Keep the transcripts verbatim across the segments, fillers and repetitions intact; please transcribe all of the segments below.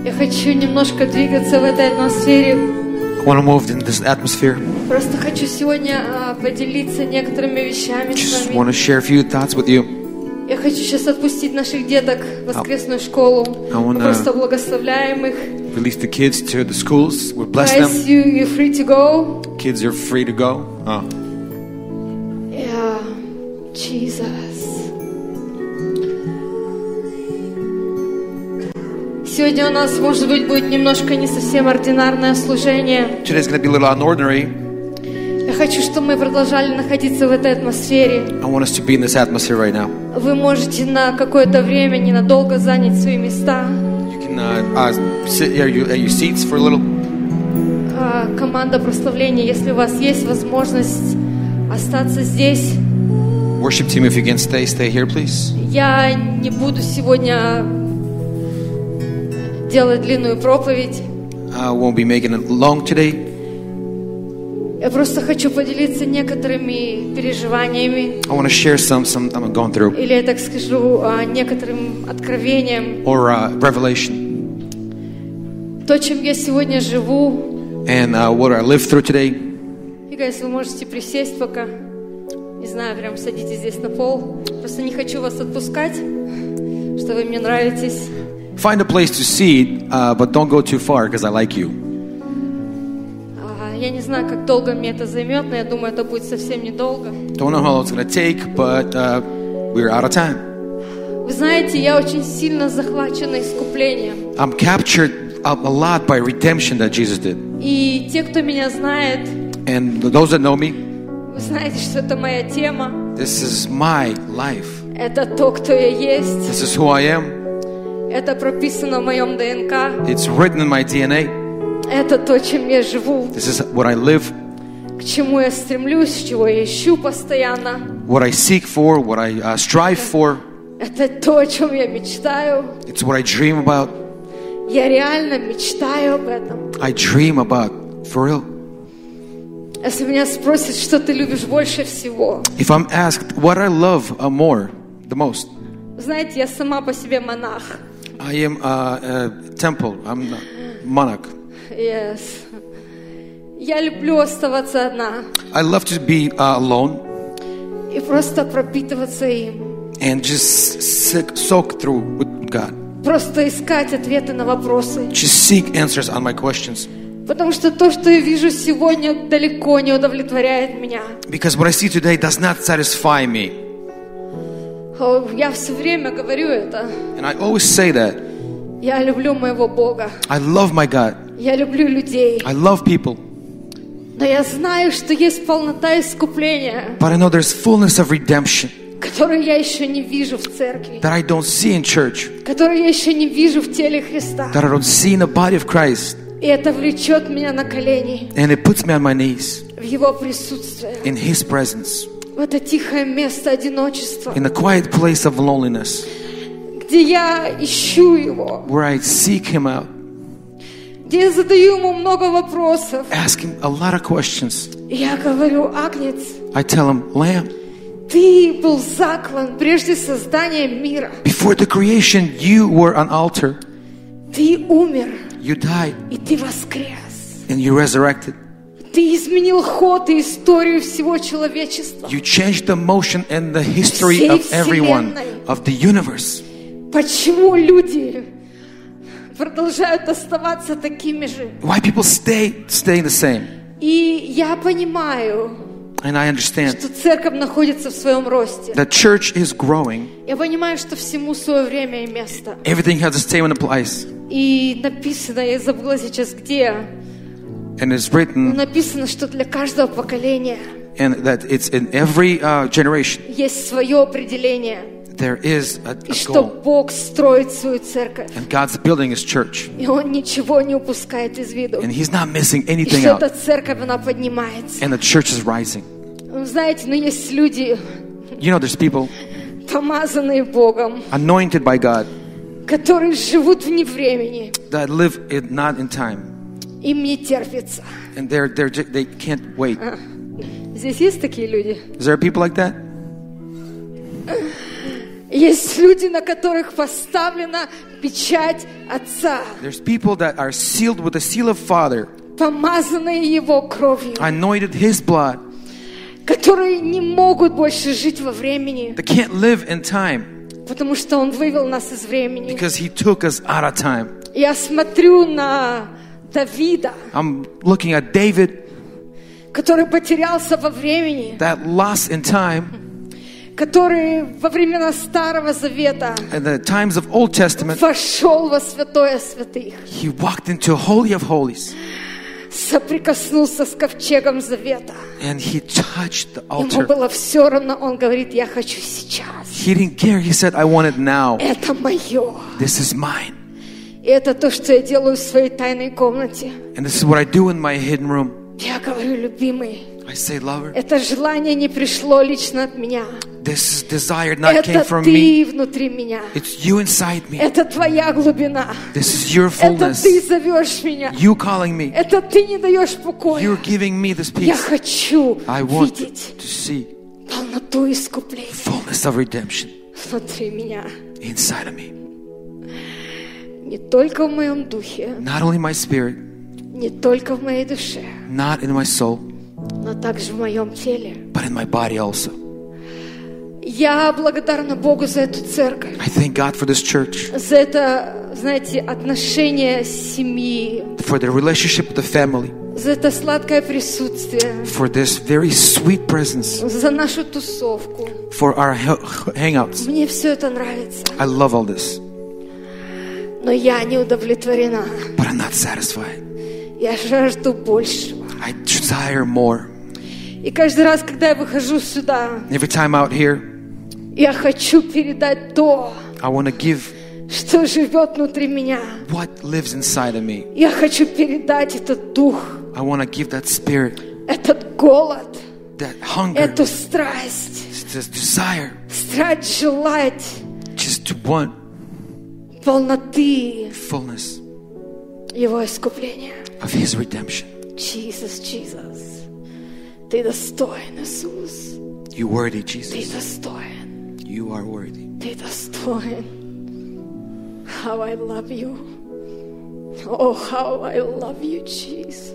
Я хочу немножко двигаться в этой атмосфере. I want to move in this atmosphere. Просто хочу сегодня а, поделиться некоторыми вещами с Just вами. want to share a few thoughts with you. Я хочу сейчас отпустить наших деток в воскресную школу. I wanna- Мы просто благословляем их. Release the kids to the schools. We bless them. Guys, you, you're free to go. Kids are free to go. Oh. Yeah, Jesus. Сегодня у нас, может быть, будет немножко не совсем ординарное служение. Today's going to be a little unordinary. Я хочу, чтобы мы продолжали находиться в этой атмосфере. I want us to be in this atmosphere right now. Вы можете на какое-то время ненадолго занять свои места. You can uh, uh, sit at your, at your seats for a little. А, команда прославления, если у вас есть возможность остаться здесь. Worship team, if you can stay, stay here, please. Я не буду сегодня делать длинную проповедь. I won't be making it long today. Я просто хочу поделиться некоторыми переживаниями, I want to share some, some I'm going through, или я так скажу, а, некоторым откровением. or uh, revelation, То, чем я сегодня живу. and uh, what I lived through today. И, guys, вы можете присесть пока. Не знаю, прям садитесь здесь на пол. Просто не хочу вас отпускать, что вы мне нравитесь. Find a place to sit, uh, but don't go too far because I like you. А, Я не знаю, как долго мне это займет, но я думаю, это будет совсем недолго. Don't know how long it's going to take, but uh, we're out of time. Вы знаете, я очень сильно захвачена искуплением. I'm captured a, a lot by redemption that Jesus did. И те, кто меня знает, And those that know me, вы знаете, что это моя тема. this is my life. Это то, кто я есть. This is who I am. Это прописано в моем ДНК. It's written in my ди эн эй. Это то, чем я живу. This is what I live, К чему я стремлюсь, чего я ищу постоянно. what I seek for, what I uh, strive for. Это то, о чем я мечтаю. It's what I dream about. Я реально мечтаю об этом. I dream about, for real. Если меня спросят, что ты любишь больше всего. If I'm asked what I love uh, more, the most, Знаете, я сама по себе монах. I am uh, a temple. I'm a monarch. Yes. Я люблю оставаться одна I love to be uh, alone и просто пропитываться им. and just sick, soak through with God. Просто искать ответы на вопросы. Just seek answers on my questions. Потому что то, что я вижу сегодня, далеко не удовлетворяет меня. Because what I see today does not satisfy me. О, Я все время говорю это. And I always say that. Я люблю моего Бога. I love my God. Я люблю людей. I love people. Но я знаю, что есть полнота искупления, But I know there's fullness of redemption которую я еще не вижу в церкви, that I don't see in church, которую я еще не вижу в теле Христа. that I don't see in the body of Christ. И это влечет меня на колени And it puts me on my knees в Его присутствие, in His presence, в это тихое место одиночества, in the quiet place of loneliness, где я ищу Его, where I seek Him out, где я задаю Ему много вопросов. ask Him a lot of questions. И я говорю: Агнец, I tell Him, Lamb, Ты был заклан прежде создания мира. before the creation, you were an altar. Ты умер, You died и Ты воскрес. and you resurrected. Ты изменил ход и историю всего человечества. You changed the motion and the history of everyone, of the universe. Почему люди продолжают оставаться такими же? Why people stay, stay the same? И я понимаю, And I understand что церковь находится в своем росте. the church is growing. Я понимаю, что всему свое время и место. Everything has its time and a place. И написано, я забыла сейчас где, And it's но written написано, что для каждого поколения and that it's in every uh, generation есть свое определение. there is a, И a что goal. Бог строит свою церковь. And God's building His church. И Он ничего не упускает из виду. And He's not missing И anything что эта out. церковь, она поднимается. And the church is rising. Вы знаете, но есть люди, You know, there's people помазанные Богом, anointed by God которые живут вне времени. that live it not in time. Им не терпится. And they're, they're, ju- they can't wait. Здесь есть такие люди? Is there people like that? Есть люди, на которых поставлена печать Отца, There's people that are sealed with the seal of Father, помазанные Его кровью, anointed His blood. которые не могут больше жить во времени, They can't live in time потому что Он вывел нас из времени. because He took us out of time. Я смотрю на Давида, I'm looking at David который потерялся во времени, that lost in time, который во времена Старого Завета in the times of Old Testament. вошел во святое святых, He walked into Holy of Holies соприкоснулся с ковчегом Завета. and He touched the Ему altar. было все равно, он говорит: я хочу сейчас. He didn't care. He said, I want it now. Это мое. This is mine. И это то, что я делаю в своей тайной комнате. And this is what I do in my hidden room. Я говорю: любимый, I say, lover, это желание не пришло лично от меня. this is desire not came Это from me. ты внутри меня. It's you inside me. Это твоя глубина. This is your Это fullness. ты зовешь меня. You calling me. Это ты не даешь покоя. You're giving me this Я peace. хочу I want видеть to see полноту искупления fullness of redemption внутри меня. inside of me. Не только в моем духе, Not only my spirit, не только в моей душе, not in my soul, но также в моем теле. but in my body also. Я благодарна Богу за эту церковь, I thank God for this church, за это, знаете, отношение семьи, for the relationship with the family, за это сладкое присутствие, for this very sweet presence, за нашу тусовку. for our ha- hangouts. Мне все это нравится, I love all this, но я не удовлетворена. but I'm not satisfied. Я жажду большего. I desire more. И каждый раз, когда я выхожу сюда, Every time out here, я хочу передать то, I want to give что живет внутри меня. what lives inside of me. Я хочу передать этот дух, I want to give that spirit, этот голод, that hunger, эту страсть, this desire, страсть желать just to want полноты fullness Его искупления. of His redemption. Jesus, Jesus. Ты достоин, Иисус. You worthy, Ты Jesus. достоин. You are worthy. Ты достоин. How I love you. Oh, how I love you, Jesus.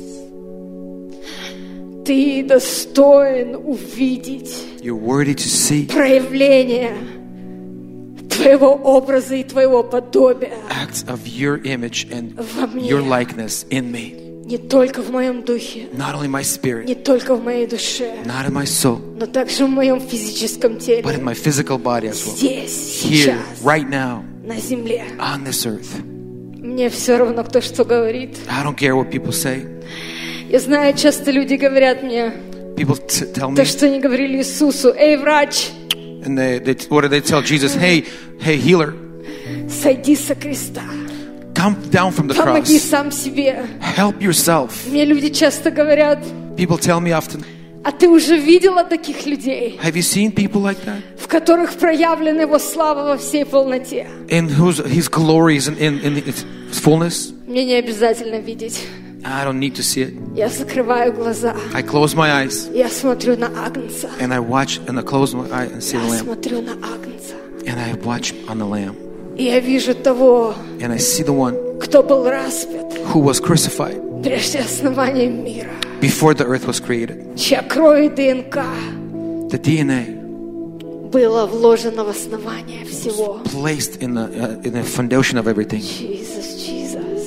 Ты достоин увидеть You're worthy to see проявление Твоего образа и Твоего подобия acts of your image and во мне. your likeness in me. Не только в моем духе, Not only my spirit, не только в моей душе, not in my soul, но также в моем физическом теле. but in my physical body as well. Здесь, Here, сейчас, right now, на земле. on this earth. Мне все равно, кто что говорит. I don't care what people say. Я знаю, часто люди говорят мне People t- tell me, то, что они говорили Иисусу: «Эй, врач, and they, they, what do they tell Jesus? Hey, hey, healer, сойди со креста, come down from the помоги cross. сам себе». Help yourself. Мне люди часто говорят: People tell me often, «А ты уже видела таких людей, have you seen people like that? в которых проявлена Его слава во всей полноте?» In whose His glory is in, in, in its fullness? Мне не обязательно видеть. I don't need to see it. Я закрываю глаза, I close my eyes я смотрю на Агнца, and I watch, and I close my eye and see the я lamb, смотрю на Агнца, and I watch on the lamb, и я вижу того, and I see the one кто был распят who was crucified прежде основания мира, before the earth was created. чья кровь и ДНК The D N A было вложено в основание всего. placed in the uh, in the foundation of everything. Jesus, Jesus.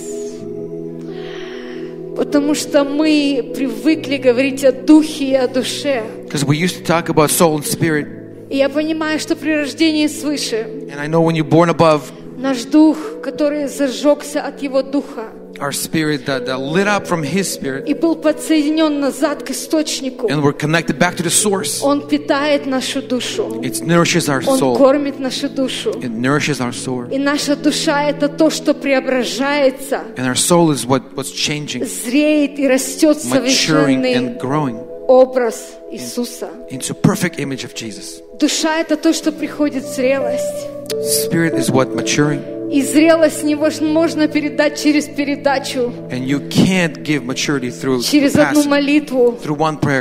Потому что мы привыкли говорить о духе и о душе. Because we used to talk about soul and spirit, И я понимаю, что при рождении свыше and I know when you're born above, наш дух, который зажегся от Его духа our spirit that, that lit up from His spirit, и был подсоединен назад к источнику, and we're connected back to the source. он питает нашу душу. It nourishes our Он soul. кормит нашу душу. It nourishes our soul. И наша душа — это то, что преображается, And our soul is what, what's changing, зреет и растет в maturing совершенный and growing образ Иисуса. into perfect image of Jesus. Душа — это то, что приходит в зрелость. Spirit is what maturing, И зрелость невозможно передать через передачу, and you can't give maturity through, через through одну passing, молитву. through one prayer.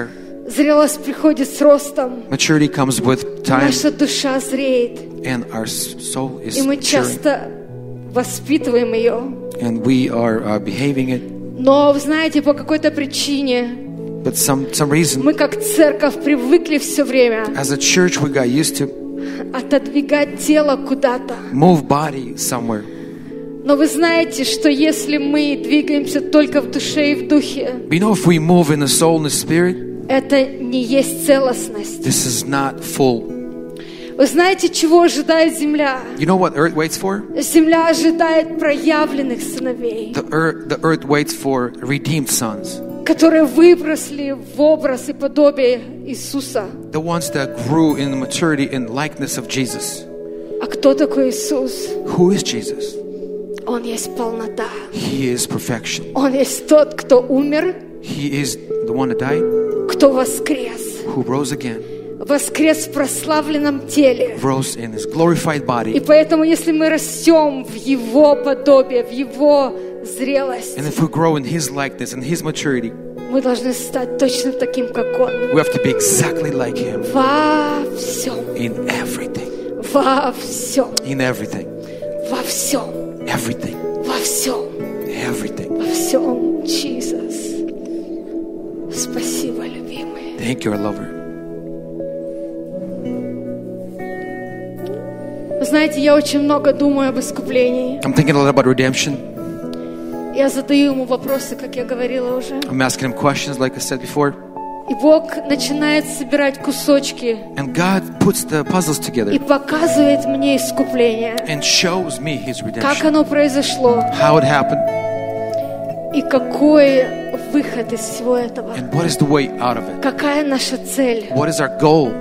Зрелость приходит с ростом. Maturity comes with time, Наша душа зреет. and our soul is И мы maturing, часто воспитываем ее. and we are uh, behaving it. Но, вы знаете, по какой-то причине But some some reason, мы как церковь привыкли все время as a church, we got used to отодвигать тело куда-то. move body somewhere. Но вы знаете, что если мы двигаемся только в душе и в духе, But you know, if we move in the soul and the spirit, это не есть целостность. this is not full. Вы знаете, чего ожидает земля? You know what earth waits for? Земля ожидает проявленных сыновей, The earth, the earth waits for redeemed sons, которые выбросли в образ и подобие Иисуса. the ones that grew in the maturity and likeness of Jesus. А кто такой Иисус? Who is Jesus? Он есть полнота. He is perfection. Он есть тот, кто умер, He is the one that died, кто воскрес. who rose again, Воскрес в прославленном теле. rose in his glorified И body. поэтому, если мы растем в Его подобие, в Его зрелость, And if we grow in his likeness and his maturity, мы должны стать точно таким, как Он. we have to be exactly like him Во всем. in everything. Во всем. In everything. Во всем. Everything. Во всем. Everything. Во всем, Иисус. Спасибо, любимый. Thank you, our lover. Вы знаете, я очень много думаю об искуплении. I'm thinking a lot about redemption. Я задаю ему вопросы, как я говорила уже. I'm asking him questions, like I said before. И Бог начинает собирать кусочки And God puts the puzzles together и показывает мне искупление. and shows me his Как redemption. оно произошло How it happened и какой выход из всего этого. and what is the way out of it. Какая наша цель? What is our goal?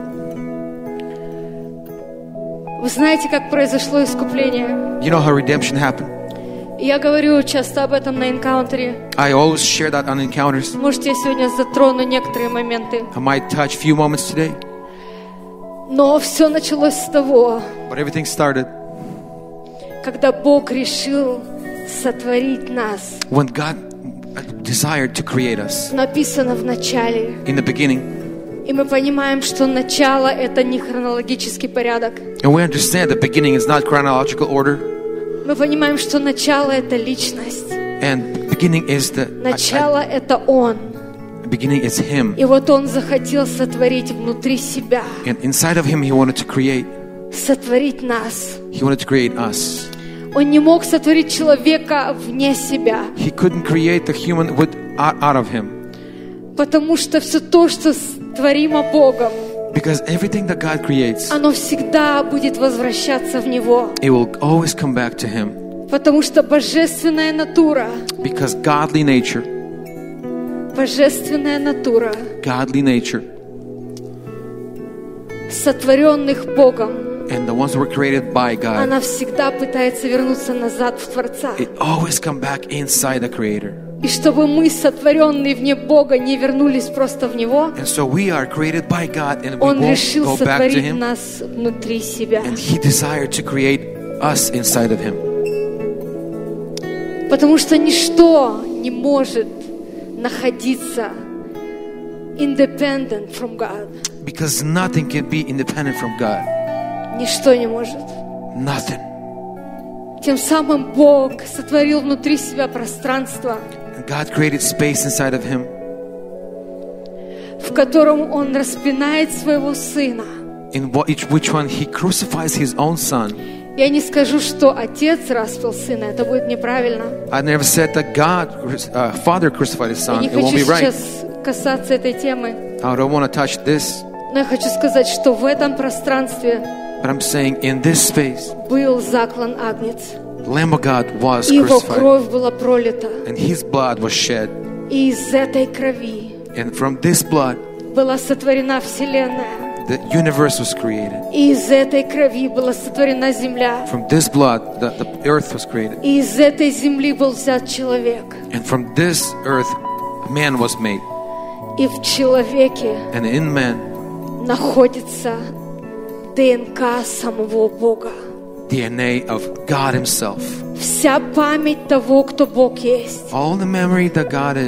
Вы знаете, как произошло искупление? You know how redemption happened? И я говорю часто об этом на энкаунтере. I always share that on encounters. Может, я сегодня затрону некоторые моменты. I might touch a few moments today, Но все началось с того, but everything started когда Бог решил сотворить нас. when God desired to create us Написано в начале. in the beginning. И мы понимаем, что начало — это не хронологический порядок. And we understand the beginning is not chronological order, Мы понимаем, что начало — это личность. and beginning is the Начало — это Он. beginning is Him, И вот Он захотел сотворить внутри себя, and inside of Him He wanted to create. сотворить нас. He wanted to create us. Он не мог сотворить человека вне себя, He couldn't create the human with out, out of Him, потому что все то, что творимо Богом, because everything that God creates, оно всегда будет возвращаться в Него. it will always come back to Him, Потому что божественная натура, because godly nature, божественная натура godly nature, сотворенных Богом, and the ones who were created by God, она всегда пытается вернуться назад в Творца. it always come back inside the Creator. И чтобы мы, сотворенные вне Бога, не вернулись просто в Него, And so we are created by God, and we Он won't решил go back to сотворить Him. нас внутри себя. And He desired to create us inside of Him. Потому что ничто не может находиться independent from God. Because nothing can be independent from God. Ничто не может. Nothing. Тем самым Бог сотворил внутри себя пространство, And God created space inside of Him, в котором Он распинает своего Сына. in which, which one He crucifies His own Son. Я не скажу, что Отец распил Сына, это будет неправильно. I never said that God, uh, Father crucified His Я Son. не It won't хочу be right. сейчас касаться этой темы, I don't want to touch this, но я хочу сказать, что в этом пространстве but I'm saying in this space, был заклан Агнец. the Lamb of God was И Его crucified, кровь была пролита. and His blood was shed. И из этой крови And from this blood, была сотворена Вселенная. the universe was created. И из этой крови была сотворена земля. From this blood, the, the earth was created. И из этой земли был взят человек. And from this earth, man was made. И в человеке And in man, находится ДНК самого Бога. D N A of God Himself. Вся память того, кто Бог есть. All the memory that God is,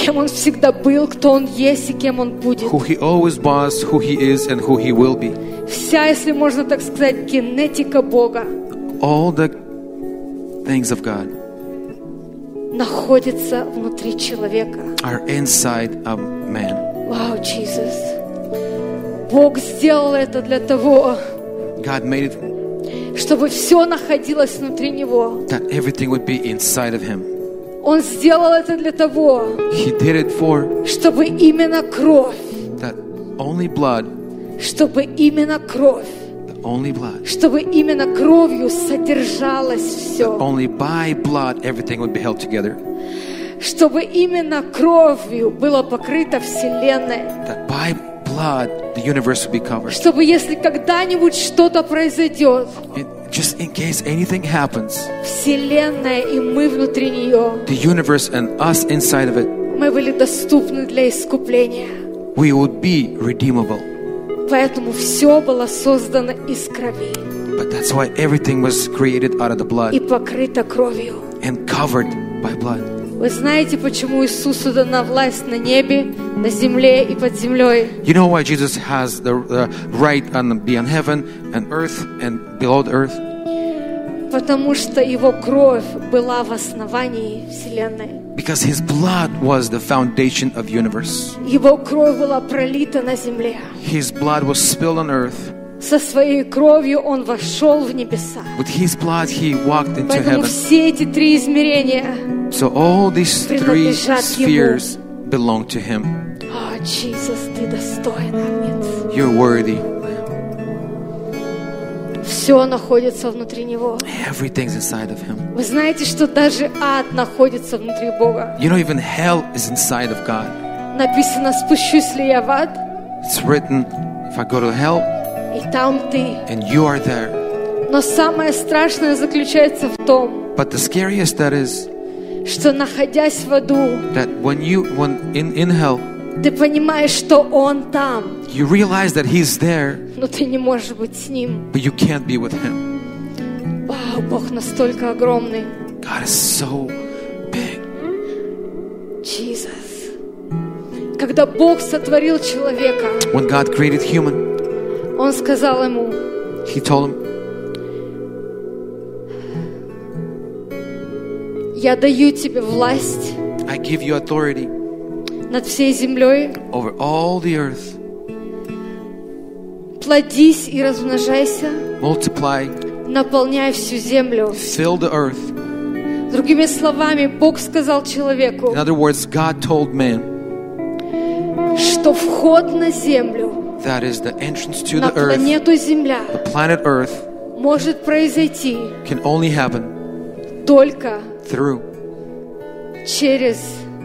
кем Он всегда был, кто Он есть и кем Он будет. who He always was, who He is, and who He will be. Вся, если можно так сказать, генетика Бога All the things of God находится внутри человека. are inside of man. Вау, Иисус. Бог сделал это для того, God made it чтобы все находилось внутри Него. that everything would be inside of Him. Он сделал это для того, He did it for чтобы именно кровь, that only blood, чтобы именно кровь, the only blood, чтобы именно кровью содержалось все, only by blood everything would be held together. чтобы именно кровью было покрыто Вселенная, That by blood the universe would be covered. чтобы если когда-нибудь что-то произойдет, It, just in case anything happens, Вселенная и мы внутри нее, the universe and us inside of it, мы были доступны для искупления. we would be redeemable. Поэтому все было создано из крови But that's why everything was created out of the и blood покрыто кровью. and covered by blood. Вы знаете, почему Иисусу дана власть на небе, на земле и под землей? You know why Jesus has the uh, right on beyond heaven and earth and below the earth? Потому что Его кровь была в основании Вселенной. Because His blood was the foundation of the universe. Его кровь была пролита на земле. His blood was spilled on earth. Со своей кровью Он вошел в небеса. With His blood He walked into Поэтому heaven. все эти три измерения, So all these three принадлежат spheres belong to Him. о, Иисус, Ты достоин, Агнец. You're worthy. Все находится внутри Него. Everything's inside of Him. Вы знаете, что даже ад находится внутри Бога. You know, even hell is inside of God. Написано, спущусь ли я в ад, It's written, if I go to hell и там Ты. and you are there. Но самое страшное заключается в том, But the scariest that is что, находясь в аду, that when you, when in, in hell, ты понимаешь, что Он там, you realize that He's there, но ты не можешь быть с Ним. but you can't be with Him. Вау, Бог настолько огромный. God is so big. Иисус. Когда Бог сотворил человека, When God created human, Он сказал ему, He told him, я даю тебе власть I give you authority над всей землей, over all the earth. плодись и размножайся, Multiply, наполняй всю землю. fill the earth. Другими словами, Бог сказал человеку, In other words, God told man, что вход на землю, that is the entrance to на the earth, планету Земля, the planet Earth, может произойти can only happen только through через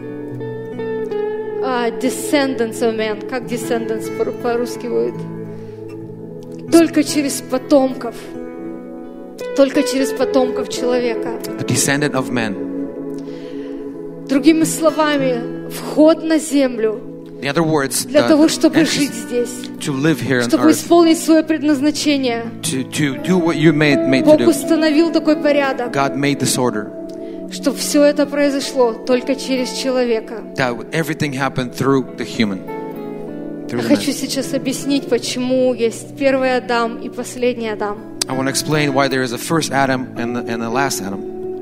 а, descendants of man. Как descendants по- по-русски будет? Только через потомков. Только через потомков человека. the descendant of man. Другими словами, вход на землю In other words, для the того, чтобы entrance жить здесь, to live here on чтобы earth, исполнить свое предназначение. to, to do what you made, made to Бог do. установил такой порядок, God made this order, что все это произошло только через человека. that everything happened through the human. Through Я the хочу man. сейчас объяснить, почему есть первый Адам и последний Адам. I want to explain why there is a first Adam and the, and the last Adam.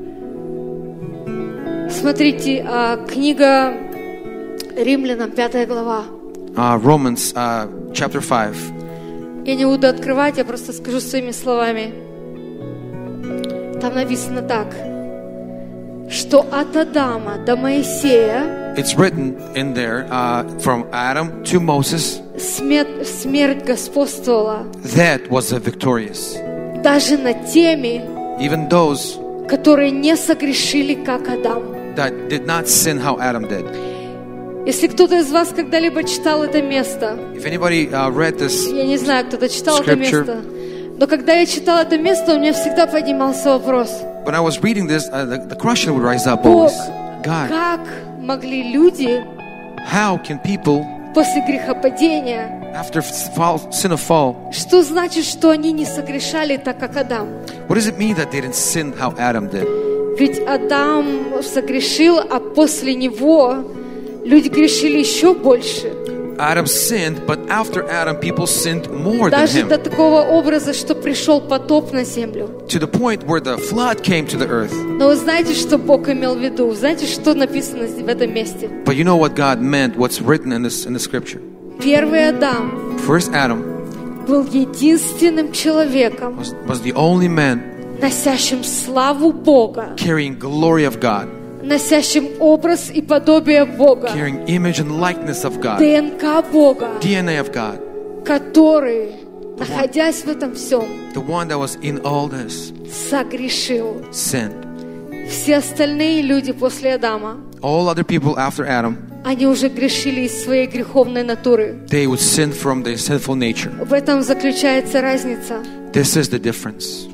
Смотрите, а, книга Римлянам, пятая глава. Uh, Romans uh, chapter five. Я не буду открывать, я просто скажу своими словами. Там написано так, что от Адама до Моисея It's written in there, uh, from Adam to Moses, смерть, смерть господствовала that was the victorious. даже над теми, Even those которые не согрешили, как Адам. that did not sin how Adam did. Если кто-то из вас когда-либо читал это место, If anybody uh, read this, я не знаю, кто-то читал это Scripture. место, но когда я читала это место, у меня всегда поднимался вопрос: when I was reading this, uh, the, the question would rise up Бог, always. God, как могли люди how can people, после грехопадения, after fall, sin of fall, что значит, что они не согрешали так, как Адам? what does it mean that they didn't sin how Adam did? Ведь Адам согрешил, а после него люди грешили еще больше. Adam sinned, but after Adam, people sinned more than Даже him. до такого образа, что пришел потоп на землю. To the point where the flood came to the earth. Но вы знаете, что Бог имел в виду? Знаете, что написано в этом месте? But you know what God meant, what's written in this in the scripture. Первый Адам First Adam был единственным человеком, was, was the only man носящим славу Бога, carrying glory of God, носящим образ и подобие Бога, carrying image and likeness of God, ДНК Бога, D N A of God, который, находясь в этом всем, the one that was in all this, согрешил. sinned. Все остальные люди после Адама, All other people after Adam, они уже грешили из своей греховной натуры. they would sin from their sinful nature. В этом заключается разница. This is the difference.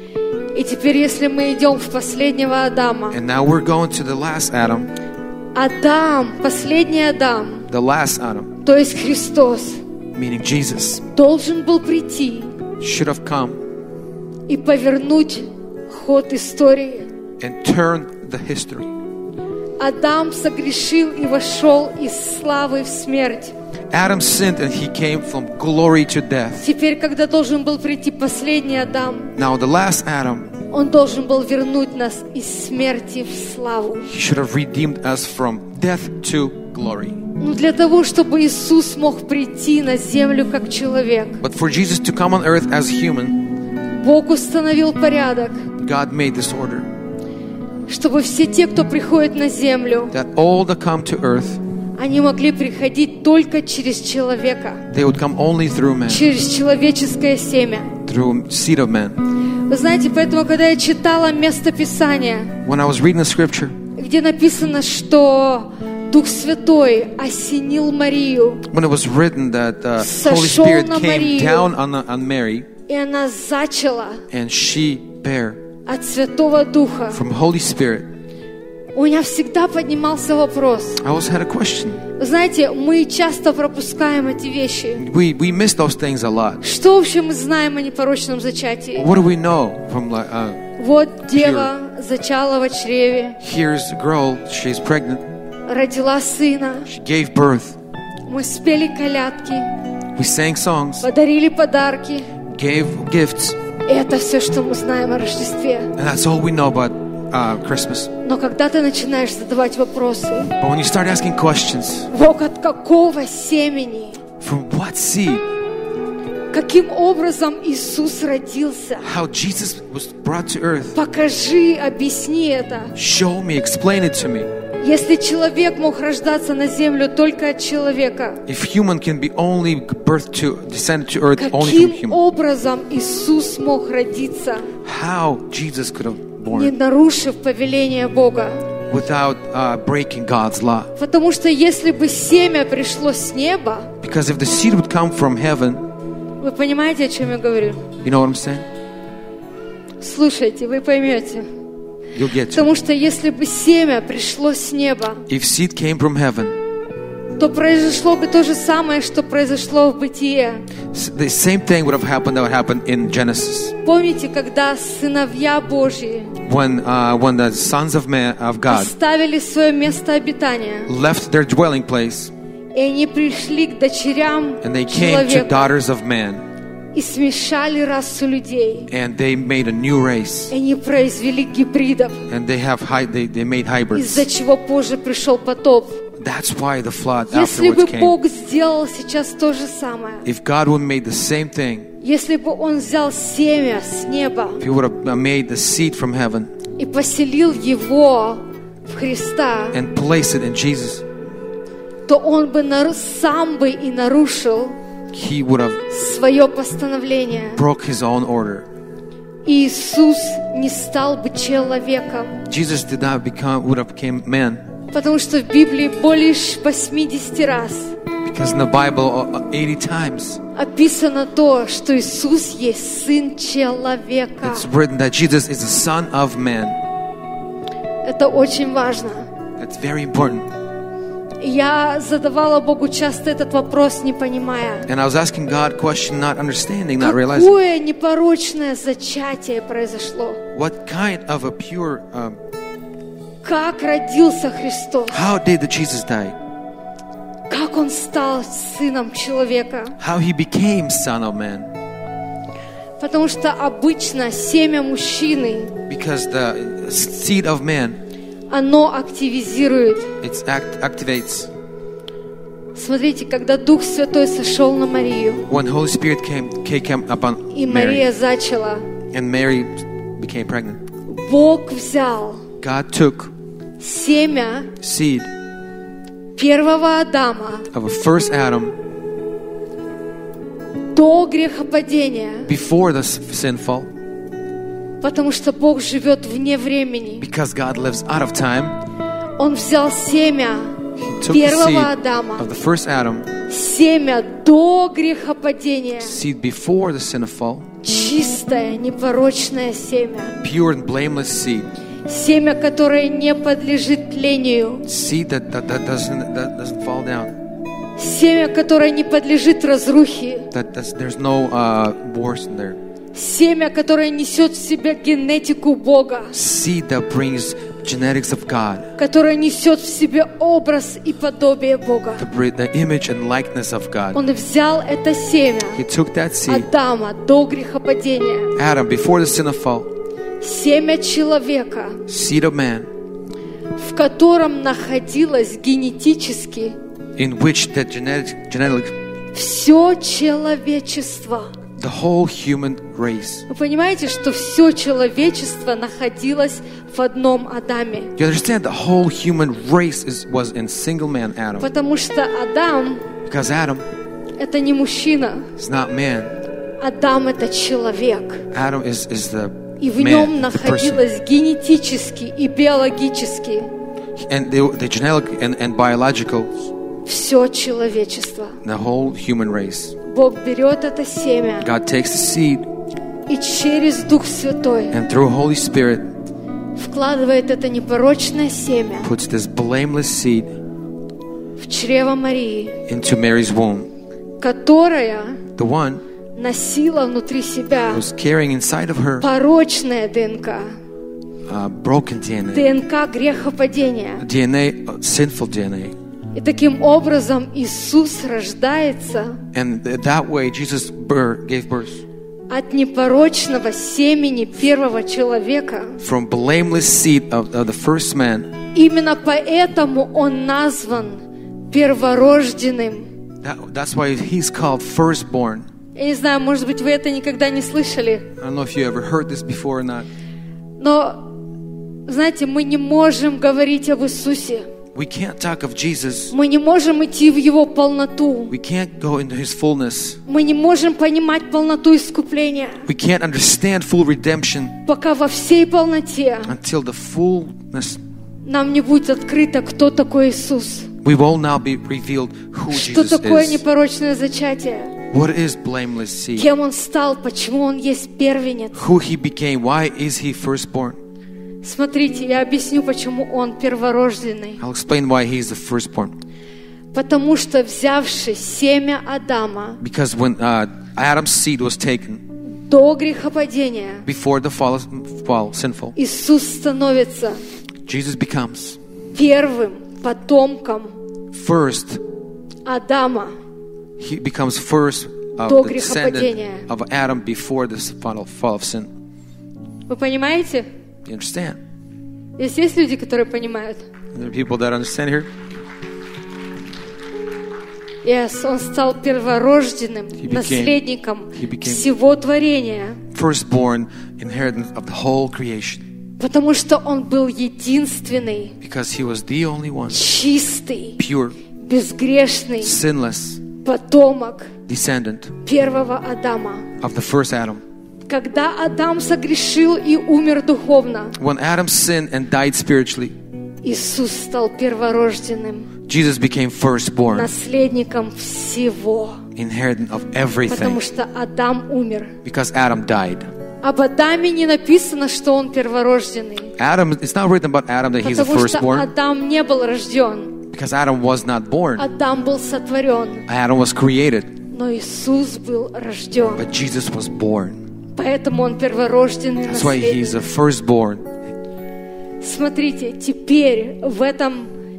И теперь, если мы идем в последнего Адама, And now we're going to the last Adam, Адам, последний Адам, the last Adam, то есть Христос, meaning Jesus, должен был прийти should have come и повернуть ход истории. and turn the history. Адам согрешил и вошел из славы в смерть. Adam sinned and he came from glory to death. Теперь, когда должен был прийти последний Адам, Now the last Adam, он должен был вернуть нас из смерти в славу. he should have redeemed us from death to glory. Ну, для того, чтобы Иисус мог прийти на землю как человек, But for Jesus to come on earth as human, Бог установил порядок, God made this order чтобы все те, кто приходит на землю, that all that come to earth, они могли приходить только через человека, they would come only through man, через человеческое семя. through seed of man. Вы знаете, поэтому, когда я читала местописание, When I was reading the scripture, где написано, что Дух Святой осенил Марию, when it was written that the Holy Сошел Spirit на came Марию. down on, on Mary и она зачала and she bare от Святого Духа, from Holy Spirit, у меня всегда поднимался вопрос. I always had a question. Вы знаете, мы часто пропускаем эти вещи. We we miss those things a lot. Что вообще мы знаем о непорочном зачатии? What do we know from like uh, Вот дева зачала во чреве, here's a girl, she's pregnant, родила сына, she gave birth, мы спели колядки, we sang songs, подарили подарки. gave gifts, И это все, что мы знаем о Рождестве. and that's all we know about uh, Christmas. Но когда ты начинаешь задавать вопросы, But when you start asking questions, Бог от какого семени? from what seed, Каким образом Иисус родился? how Jesus was brought to earth, Покажи, объясни это. show me, explain it to me. Если человек мог рождаться на землю только от человека, If human can be only birthed to, descended to earth only from каким human, образом Иисус мог родиться, how Jesus could have не born нарушив повеление Бога? without uh, breaking God's law? Потому что если бы семя пришло с неба, Because if the seed would come from heaven, вы понимаете, о чем я говорю? you know what I'm saying? Слушайте, вы поймете. You'll get to Потому it. что если бы семя пришло с неба, If seed came from heaven, то произошло бы то же самое, что произошло в Бытие. s- the same thing would have happened that would happen in Genesis. Помните, когда сыновья Божьи When, uh, when the sons of man, of God оставили свое место обитания, left their dwelling place и они пришли к дочерям and they came to человека daughters of man и смешали расу людей, and they made a new race и они произвели гибридов, and they have hy- they, they made hybrids. из-за чего позже пришел потоп. That's why the flood Если бы afterwards came. Бог сделал сейчас то же самое, If God would have made the same thing, если бы Он взял семя с неба if He would have made the seed from heaven и поселил его в Христа, and placed it in Jesus, то Он бы нару- сам бы и нарушил He would have свое постановление. broke His own order. Иисус не стал бы человеком, Jesus did not become, would have become man, потому что в Библии более восемьдесят раз because in the Bible uh, eighty times описано то, что Иисус есть Сын человека. it's written that Jesus is the Son of Man. Это очень важно. That's very important. Я задавала Богу часто этот вопрос, не понимая, And I was asking God question, not understanding, not realizing какое непорочное зачатие произошло. what kind of a pure, um, Как родился Христос? how did the Jesus die? как Он стал сыном человека. how he became Son of Man. Потому что обычно семя мужчины, Because the seed of man, оно активизирует. it act, activates. Смотрите, когда Дух Святой сошел на Марию, When Holy Spirit came, came upon и Mary, Мария зачала, and Mary became pregnant, Бог взял God took семя seed первого Адама of a first Adam до грехопадения, before the sin fall, потому что Бог живет вне времени. because God lives out of time. Он взял семя He took the первого seed Адама, of the first Adam, семя до грехопадения, seed before the sin of fall, чистое, непорочное семя, pure and blameless seed, семя, которое не подлежит тлению, seed that, that, that doesn't that doesn't fall down, семя, которое не подлежит разрухе, that that's, there's no uh, wars in there, семя, которое несет в себе генетику Бога, seed that brings genetics of God, которое несет в себе образ и подобие Бога. the, bri- the image and likeness of God. Он взял это семя He took that seed, Адама до грехопадения, Adam, before the sin of fall, семя человека, seed of man, в котором находилось генетически in which the genetic, genetic, все человечество. the whole human race. Вы понимаете, что все человечество находилось в одном Адаме? You understand the whole human race is, was in single man Adam. Потому что Адам Because Adam — это не мужчина. is not man. Адам — это человек. Adam is, is the И в нем man, the person. находилось генетически и биологически And the, the genetic and, and biological, все человечество. the whole human race. Бог берет это семя God takes the seed и через Дух Святой and through Holy Spirit вкладывает это непорочное семя puts this blameless seed в чрево Марии, into Mary's womb. которая The one носила внутри себя who's carrying inside of her порочное ДНК, uh, broken D N A, ДНК грехопадения. D N A, uh, sinful D N A. И таким образом Иисус рождается And th- that way Jesus birth, gave birth от непорочного семени первого человека. from blameless seed of, of the first man. Именно поэтому Он назван перворожденным. That, that's why he's called firstborn. Я не знаю, может быть, вы это никогда не слышали, I don't know if you ever heard this before or not. но, знаете, мы не можем говорить об Иисусе. We can't talk of Jesus. Мы не можем идти в Его полноту. We can't go into his fullness. Мы не можем понимать полноту искупления, We can't understand full redemption пока во всей полноте until the fullness. нам не будет открыто, кто такой Иисус. We will now be revealed who Что Jesus такое is. непорочное зачатие? What is blameless seed? Кем Он стал? Почему Он есть первенец? Who he became? Why is he firstborn? Смотрите, я объясню, почему Он перворожденный. I'll explain why he is the firstborn. Потому что, взявши семя Адама Because when uh, Adam's seed was taken до грехопадения, before the fall, fall sinful, Иисус становится Jesus becomes первым потомком first. Адама He becomes first of до the грехопадения. descendant of Adam before the fall, fall of sin. Вы понимаете? You understand? Здесь есть люди, которые понимают. There are people that understand here. Yes, Он стал перворожденным, He became- наследником he became- всего творения, Firstborn inheritance of the whole creation. потому что Он был единственный, Because he was the only one, чистый, pure, безгрешный sinless потомок descendant первого Адама. of the first Adam. Когда Адам согрешил и умер духовно, When Adam sinned and died spiritually, Иисус стал перворожденным, Jesus became firstborn, наследником всего, inheritant of потому everything. что Адам умер. Because Adam died. Об Адаме не написано, что он перворожденный, Adam, it's not written about Adam that he's a потому что firstborn. Адам не был рожден, Because Adam was not born. Адам был сотворен, Adam was created. но Иисус был рожден. But Jesus was born. Поэтому он перворожденный That's why he's a наследник. firstborn. Смотрите, теперь в этом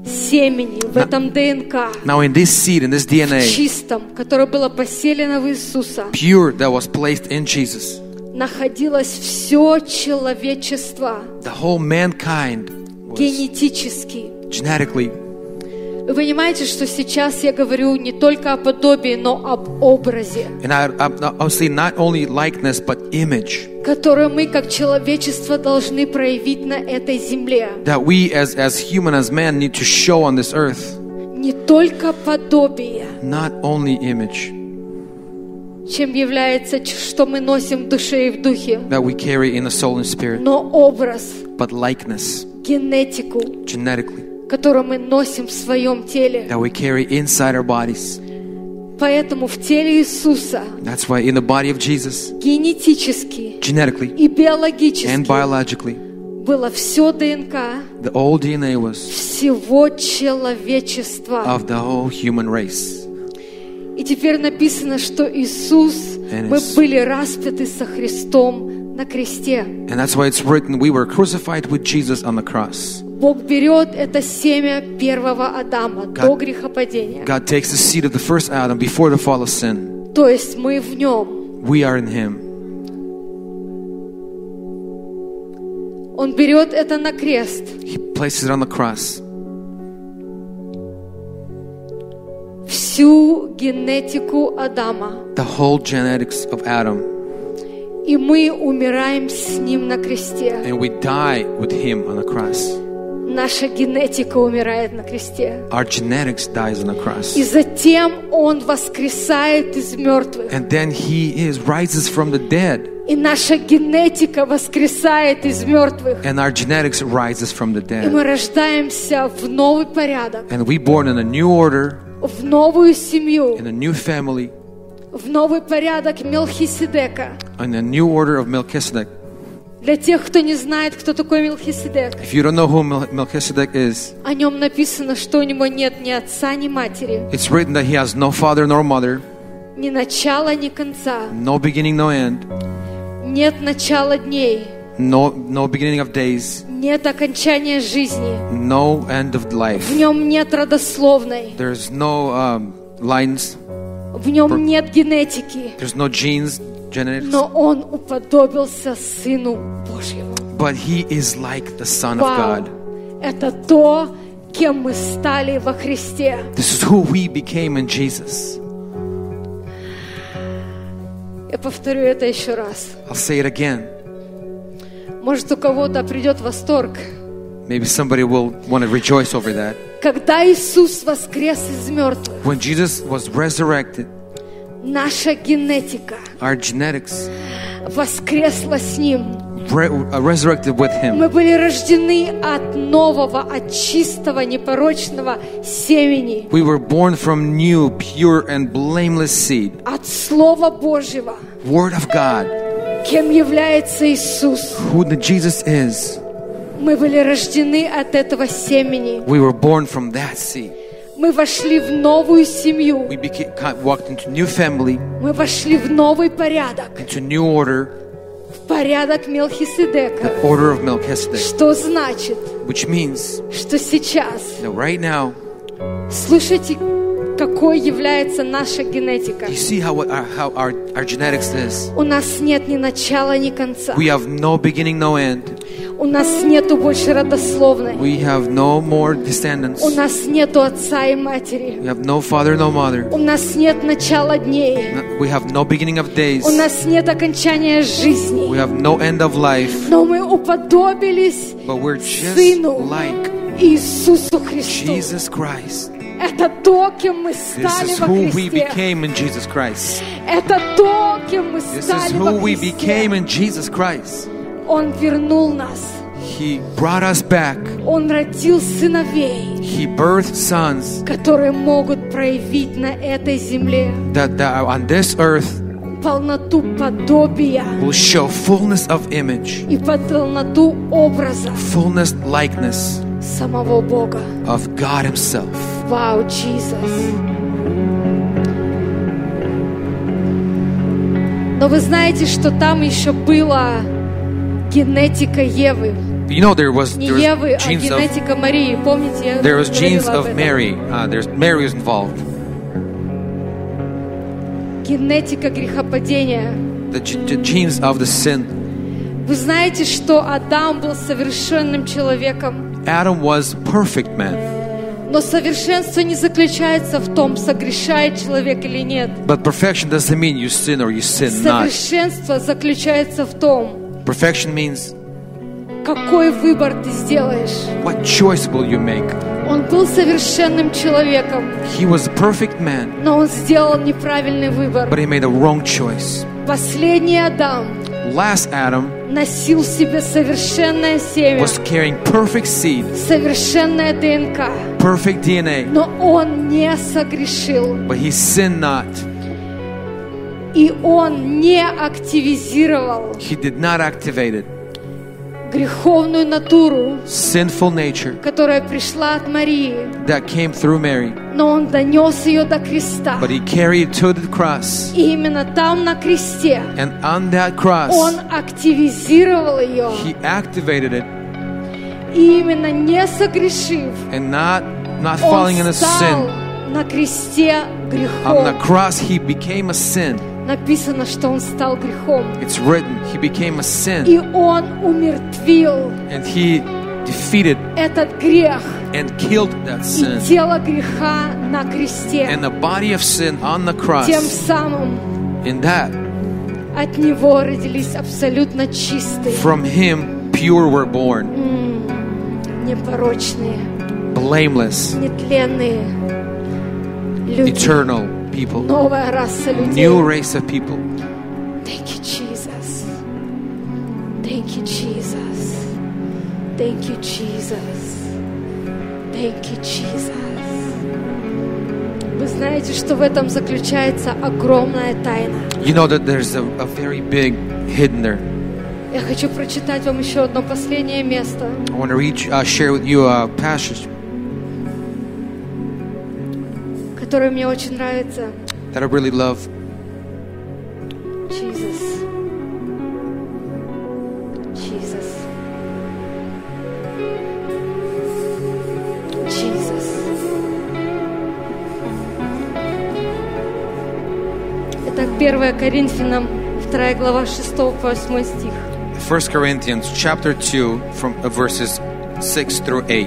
семени, в этом ДНК, Now in this seed, in this D N A, чистом, которое было поселено в Иисуса, pure, that was placed in Jesus, находилось все человечество the whole mankind was генетически. genetically. Вы понимаете, что сейчас я говорю не только о подобии, но об образе, And I, I, I would say not only likeness, but image который мы как человечество должны проявить на этой земле. that we as, as human, as man, need to show on this earth. Не только подобие, Not only image чем является, ч- что мы носим в душе и в духе, that we carry in the soul and spirit, но образ, but likeness, генетику, genetically, которую мы носим в своем теле. that we carry inside our bodies. Поэтому в теле Иисуса That's why in the body of Jesus, генетически genetically и биологически and biologically, было все ДНК the old D N A was всего человечества. of the whole human race. И теперь написано, что Иисус, And мы it's- были распяты со Христом на кресте. And that's why it's written, we were crucified with Jesus on the cross. Бог берет это семя первого Адама до грехопадения. God takes the seed of the first Adam before the fall of sin. То есть мы в нем. We are in Him. Он берет это на крест. He places it on the cross. Всю генетику Адама. The whole genetics of Adam. И мы умираем с ним на кресте. And we die with Him on the cross. Наша генетика умирает на кресте. Our genetics dies on the cross. И затем Он воскресает из мертвых. And then He is rises from the dead. И наша генетика воскресает из мертвых. And our genetics rises from the И мы dead. рождаемся в новый порядок, And we born in a new order, в новую семью, in a new family, в новый порядок Мелхиседека. in a new order of Melchizedek. Для тех, кто не знает, кто такой Мелхиседек, If you don't know who Mel- Melchizedek is, о нем написано, что у него нет ни отца, ни матери, it's written that he has no father nor mother, ни начала, ни конца, no beginning, no end, нет начала дней, no no beginning of days, нет окончания жизни, no end of в life. нем нет родословной, There's no um, lines, в нем нет генетики, there's no genes, genetics, но он уподобился Сыну Божьему. but he is like the Son of Вау! God. Это то, кем мы стали во Христе. This is who we became in Jesus. Я повторю это еще раз. I'll say it again. Может, у кого-то придет восторг. Maybe somebody will want to rejoice over that. Когда Иисус воскрес из мертвых, When Jesus was resurrected, наша генетика our genetics воскресла с Ним. re- uh, resurrected with him. Мы были рождены от нового, от чистого, непорочного семени, We were born from new, pure, and blameless seed. от Слова Божьего, Word of God, кем является Иисус. who the Jesus is. Мы были рождены от этого семени. We were born from that seed. Мы вошли в новую семью. We became, walked into new family, Мы вошли в новый порядок. into new order, В порядок Мелхиседека. the order of Melchizedek, Что значит, which means что сейчас, that right now, слушайте, какой является наша генетика. you see how our, how our, our genetics is. У нас нет ни начала, ни конца. We have no beginning, no end. У нас нету больше родословной. We have no more descendants. У нас нету отца и матери. We have no father, no mother. У нас нет начала дней. We have no beginning of days. У нас нет окончания жизни. We have no end of life. Но мы уподобились But we're just Сыну like Иисусу Христу. Jesus Christ. Это то, кем мы This стали is во who we Христе. became in Jesus Christ. Это то, кем мы This is стали во who we Христе. became in Jesus Christ. Он вернул нас. He brought us back. Он родил сыновей, He birthed sons которые могут проявить на этой земле that, that on this earth полноту подобия will show fullness of image, и полноту образа fullness likeness самого Бога. of God Himself. Вау, Иисус. Но вы знаете, что там еще была генетика Евы. You know, there was, Не there was Евы, а genes of генетика Марии. Помните, я there was genes говорила об of этом. Mary. Uh, there's Mary was involved. Генетика грехопадения. The, g- the genes of the sin. Вы знаете, что Адам был совершенным человеком, Adam was perfect man, но совершенство не заключается в том, согрешает человек или нет. but perfection doesn't mean you sin or you sin not. Совершенство заключается в том, Perfection means какой выбор ты сделаешь. what choice will you make? Он был совершенным человеком, He was a perfect man, но он сделал неправильный выбор. but he made a wrong choice. Последний Адам Last Adam носил в себе совершенное семя, was carrying perfect seed, совершенное ДНК, perfect D N A, но он не согрешил, but he sinned not. и он не активизировал He did not activate it. греховную натуру, Sinful nature которая пришла от Марии, that came through Mary, но он донес ее до креста. but he carried it to the cross. И именно там, на кресте, And on that cross, он активизировал ее. he activated it, И именно не согрешив, and not not он falling in a стал sin. на кресте On грехом. the cross, he became a sin. Написано, что он стал грехом. It's written, he became a sin, И он умертвил and he defeated этот грех and killed that и sin. тело греха на кресте. And the body of sin on the Тем cross, самым in that, от него родились абсолютно чистые, from him pure were born, непорочные, blameless, нетленные люди. eternal people, Новая раса людей. new race of people. Thank you, Jesus. Thank you, Jesus. Thank you, Jesus. Thank you, Jesus. Вы знаете, что в этом заключается огромная тайна. You know that there's a, a very big hidden there. Я хочу прочитать вам еще одно последнее место. I want to read, uh, share with you a passage Которое мне очень нравится. that I really love. Jesus. Jesus. Jesus. Итак, первое Коринфянам, вторая глава, шестой по восьмой стих. First Corinthians chapter two from uh, verses six through eight.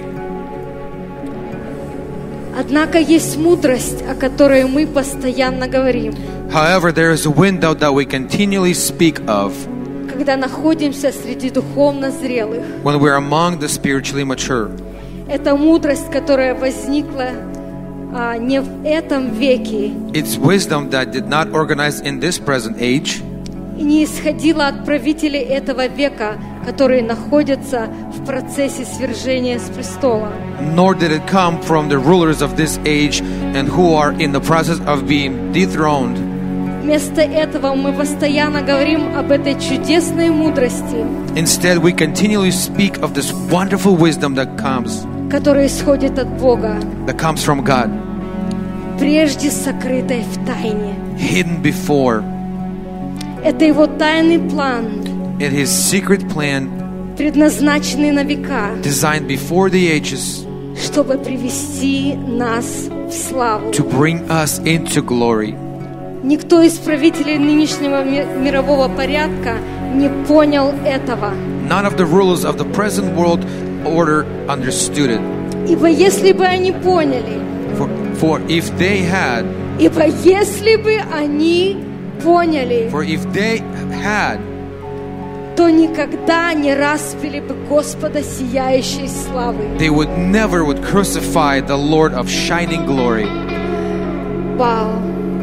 Однако есть мудрость, о которой мы постоянно говорим, However, there is a window that we continually speak of когда находимся среди духовно зрелых. when we're among the spiritually mature. Это мудрость, которая возникла а, не в этом веке It's wisdom that did not organize in this present age и не исходила от правителей этого века, которые находятся в процессе свержения с престола. nor did it come from the rulers of this age and who are in the process of being dethroned. Вместо этого мы постоянно говорим об этой чудесной мудрости, Instead, we continually speak of this wonderful wisdom that comes, которая исходит от Бога, that comes from God, прежде сокрытой в тайне. hidden before. Это Его тайный план, In His secret plan, предназначенный на века, designed before the ages, чтобы привести нас в славу. to bring us into glory. Никто из правителей нынешнего ми- мирового порядка не понял этого. None of the rulers of the present world order understood it. Ибо если бы они поняли, For, for if they had, ибо если бы они поняли, for if they had, то никогда не распяли бы Господа сияющей славы. they would never would crucify the Lord of shining glory. Вау!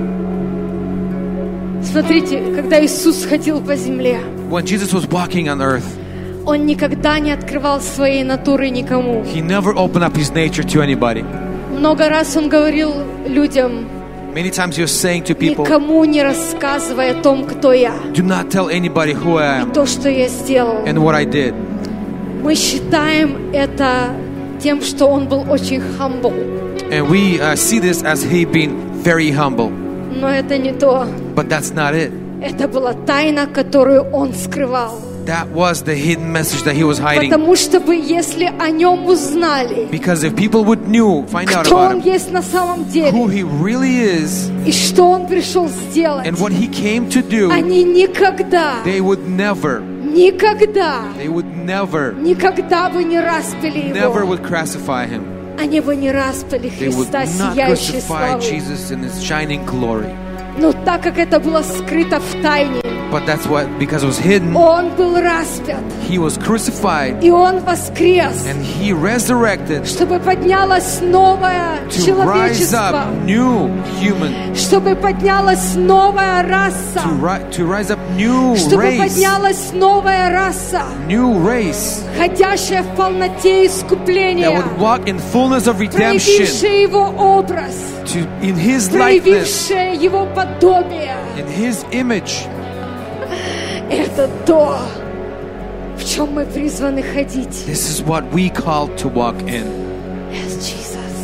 Смотрите, когда Иисус ходил по земле, When Jesus was walking on earth, Он никогда не открывал своей натуры никому. He never opened up His nature to anybody. Много раз Он говорил людям, Many times He was saying to people, никому не рассказывай о том, кто я, do not tell anybody who I am то, что я сделал. and what I did. Мы считаем это тем, что Он был очень humble. And we uh, see this as He being very humble. Но это не то. But that's not it. Это была тайна, которую Он скрывал. That was the hidden message that he was hiding. Потому что бы, если о нем узнали, Because if people would knew, find out кто about он him, есть на самом деле, who he really is, и что он пришел сделать, and what he came to do, они никогда, they would never, никогда, they would never, никогда бы не распяли never его. would crucify him. Они бы не распяли They would Христа not сияющей crucify славой. Jesus in his shining glory. Но так как это было скрыто в тайне, But that's what, because it was hidden, он был распят, he was crucified и он воскрес, and he resurrected чтобы поднялось новое to rise человечество, up new human, чтобы поднялась новая раса, to, ri- to rise up new чтобы race, поднялась новая раса, new race ходящая в полноте that искупления, would walk in fullness of redemption, проявившая его образ, to, in his likeness, проявившая его подобие. in his image. Это то, в чем мы призваны ходить. This is what we call to walk in. Yes, Jesus.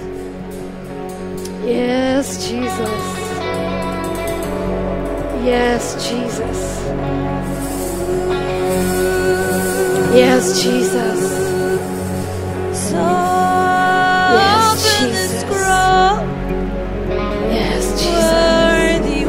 Yes, Jesus. Yes, Jesus. Yes, Jesus. Yes, Jesus. Yes, Jesus.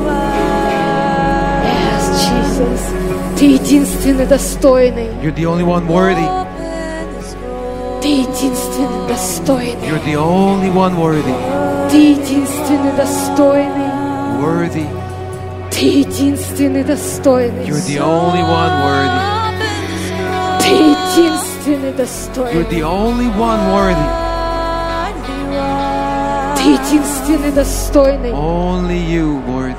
Yes, Jesus. Ты единственный достойный. You're the only one worthy. Ты единственный достойный. You're the only one worthy. Ты единственный достойный. Worthy. Ты единственный достойный. You're the only one worthy. Ты единственный You're достойный. the only one worthy. Ты единственный достойный. Only you worthy.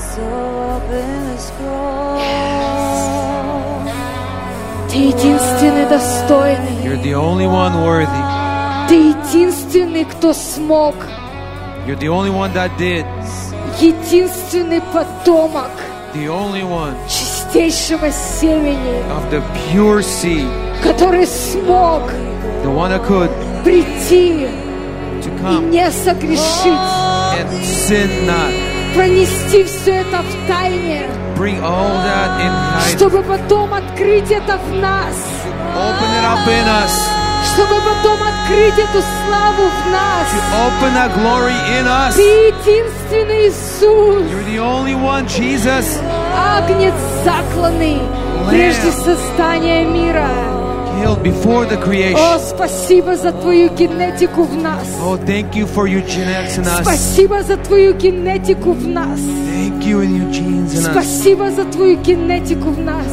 Ты единственный достойный. You're the only one worthy. Ты единственный, кто смог. You're the only one that did. Единственный потомок The only one чистейшего семени, of the pure seed. который смог The one that could прийти to и come не согрешить, and sin not. пронести все это в тайне, Bring all that in hiding. чтобы потом открыть это в нас, Open it up in us. чтобы потом открыть эту славу в нас. To open that glory in us. Ты единственный Иисус, You're the only one, Jesus. Агнец закланный прежде создания мира. Killed before the О, creation. спасибо за Твою генетику в нас. Oh, thank you for your genetics in us. Спасибо за Твою генетику в нас. Thank you in your genes in us. Спасибо за Твою генетику в нас.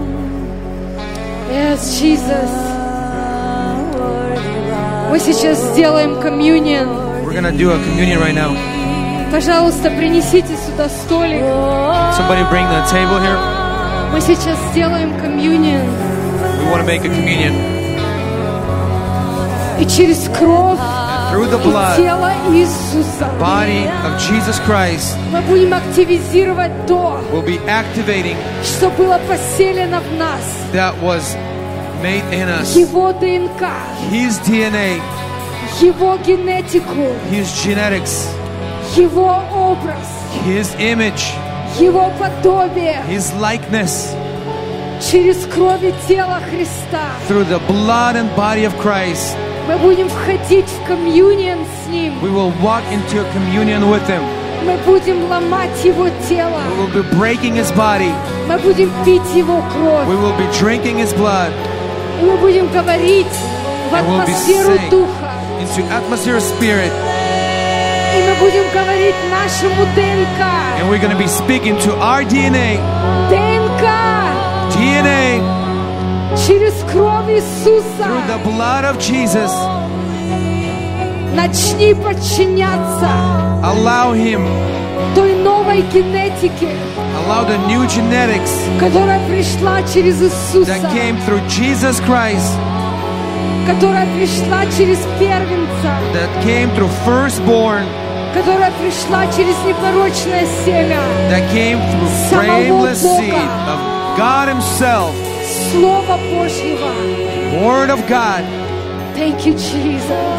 Yes, Jesus. Мы сейчас сделаем комьюнион. We're going to do a communion right now. Пожалуйста, принесите сюда столик. Somebody bring the table here. Мы сейчас сделаем комьюнион. We want to make a communion. И через кровь Through the и blood, тело Иисуса body of Jesus Christ мы будем активизировать то, will be activating что было поселено в нас. that was made in us. Его ДНК, His D N A, Его генетику, His genetics, Его образ, His image, Его подобие His likeness. через кровь и тело Христа. Through the blood and body of Christ, Мы будем входить в комьюнион с Ним. we will walk into a communion with Him. Мы будем ломать Его тело. We will be breaking His body. Мы будем пить Его кровь. We will be drinking His blood. И мы будем говорить в And we'll be атмосферу saying Духа. into atmosphere of spirit. И мы будем говорить нашему ДНК. And we're going to be speaking to our D N A. ДНК D N A через кровь Иисуса. through the blood of Jesus. Начни подчиняться Allow Him, той новой генетике, allow the new genetics которая пришла через Иисуса, that came through Jesus Christ, которая пришла через первенца, that came through firstborn, которая пришла через непорочное семя, that came through frameless seed of God Himself, Слова Божьего. Word of God. Thank you, Jesus.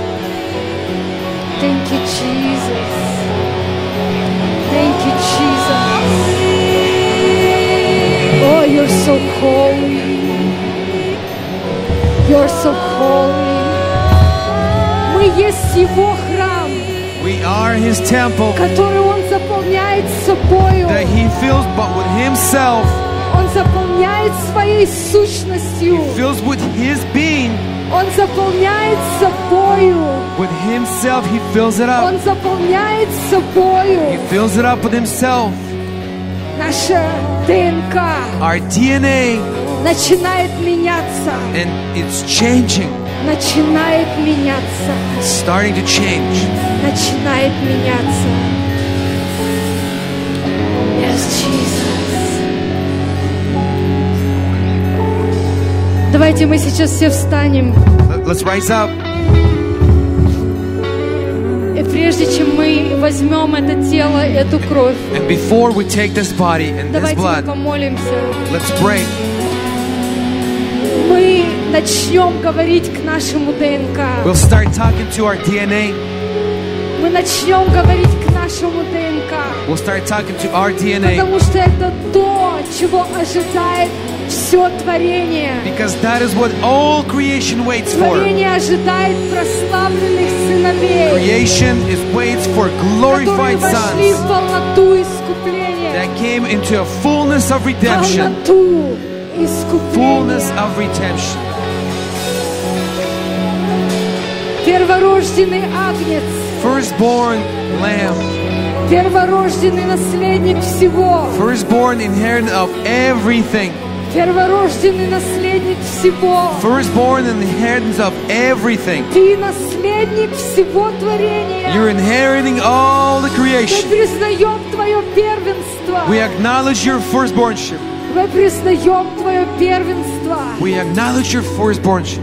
Thank you, Jesus. Thank you, Jesus. Oh, Oh, you're so holy. You're so holy. Мы есть Его храм, We are His temple который Он заполняет собою. that He fills but with Himself. Он заполняет своей сущностью. He fills with His being. Он заполняет собою. With Himself, He fills it up. Он заполняет собою. He fills it up with Himself. Наша ДНК Our D N A, начинает меняться. and it's changing. Начинает меняться. It's starting to change. Начинает меняться. Yes, Jesus. Давайте мы сейчас все встанем. Let- Let's rise up. И прежде чем мы возьмем это тело, эту кровь, And before we take this body and this давайте мы blood, помолимся. let's pray. Мы начнем говорить к нашему ДНК. We'll start talking to our D N A. Мы начнем говорить к нашему ДНК. We'll start talking to our D N A. Потому что это то, чего ожидает все творение. Because that is what all creation waits for. Творение ожидает прославленных сыновей, Creation is waits for которые glorified вошли в sons полноту искупления. that came into a fullness of redemption. Полноту искупления. Fullness of redemption. Перворожденный агнец, Firstborn lamb. перворожденный наследник всего, Firstborn inheritor of everything. перворожденный наследник всего. Firstborn and inheritance of everything. Ты наследник всего творения. You're inheriting all the Мы creation. признаем Твое первенство. We acknowledge your firstbornship. Мы признаем Твое первенство. We acknowledge your firstbornship.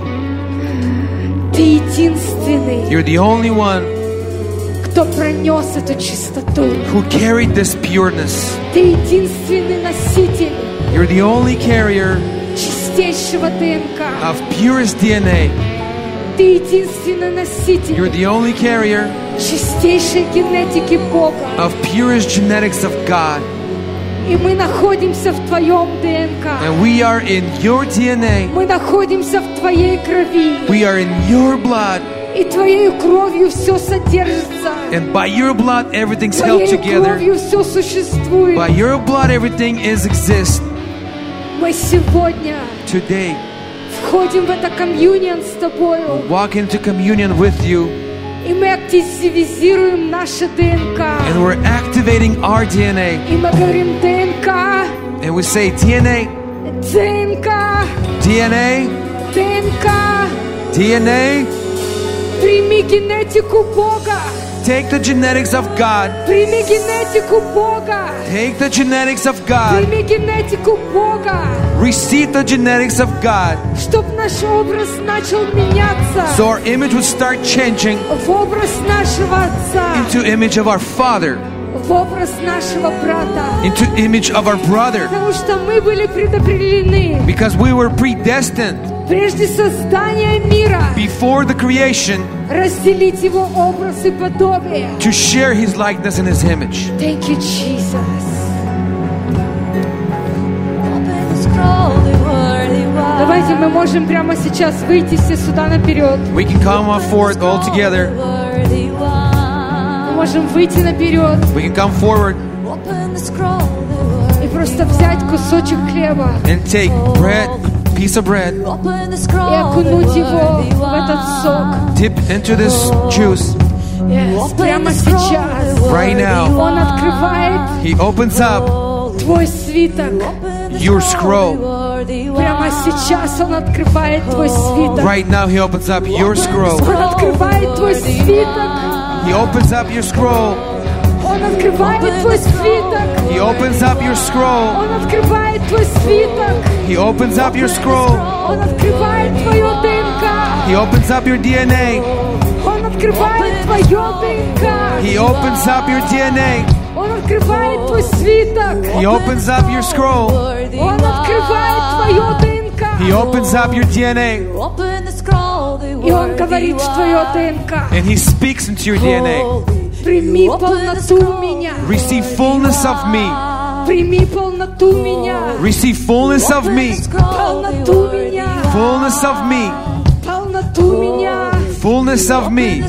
Ты единственный, You're the only one кто пронес эту чистоту. who carried this pureness. Ты единственный носитель You're the only carrier чистейшего ДНК. of purest D N A. Ты единственный носитель You're the only carrier чистейшей генетики Бога. of purest genetics of God. И мы находимся в Твоем ДНК. And we are in your D N A. Мы находимся в Твоей крови. We are in your blood. И Твоей кровью все содержится. And by your blood, everything's held Твоей together. кровью все существует. By your blood, everything is exists. Мы сегодня Today, входим в это комьюнион с Тобою. walk into communion with you. И мы активизируем наше ДНК. And we're activating our D N A. И мы говорим ДНК, And we say, D N A, ДНК, D N A, ДНК. D N A, Прими генетику Бога. take the genetics of God. Прими генетику Бога. Take the genetics of God. Прими генетику Бога. Receive the genetics of God. Чтоб наш образ начал меняться So our image would start changing в образ нашего Отца, into image of our Father, в образ нашего брата. into image of our brother. Потому что мы были предопределены Because we were predestined прежде создания мира before the creation разделить его образ и подобие. to share His likeness and His image. Thank you, Jesus. Давайте мы можем прямо сейчас выйти все сюда наперед. We can come on forward all together. Мы можем выйти наперед We can come forward и просто взять кусочек хлеба and take bread, piece of bread, и окунуть его в этот сок. dip into this juice Yes, прямо сейчас. right now. Он открывает He opens up твой свиток. your scroll. Прямо сейчас Он открывает твой свиток. Right now He opens up your scroll. Он открывает твой свиток. He opens up your scroll. Он открывает твой свиток. He opens up your scroll. Он открывает твой свиток. He opens up your scroll. Он открывает твое ДНК. He opens up your D N A. Он открывает твое ДНК. He opens up your D N A. Он открывает твой свиток. He opens up your scroll. Он открывает твое ДНК. He opens up your D N A. И Он говорит в твое ДНК. And He speaks into your D N A. Прими полноту меня. Receive fullness of me. Прими полноту меня. Receive fullness of me. Полноту меня. Fullness of me. Полноту меня. Fullness of me.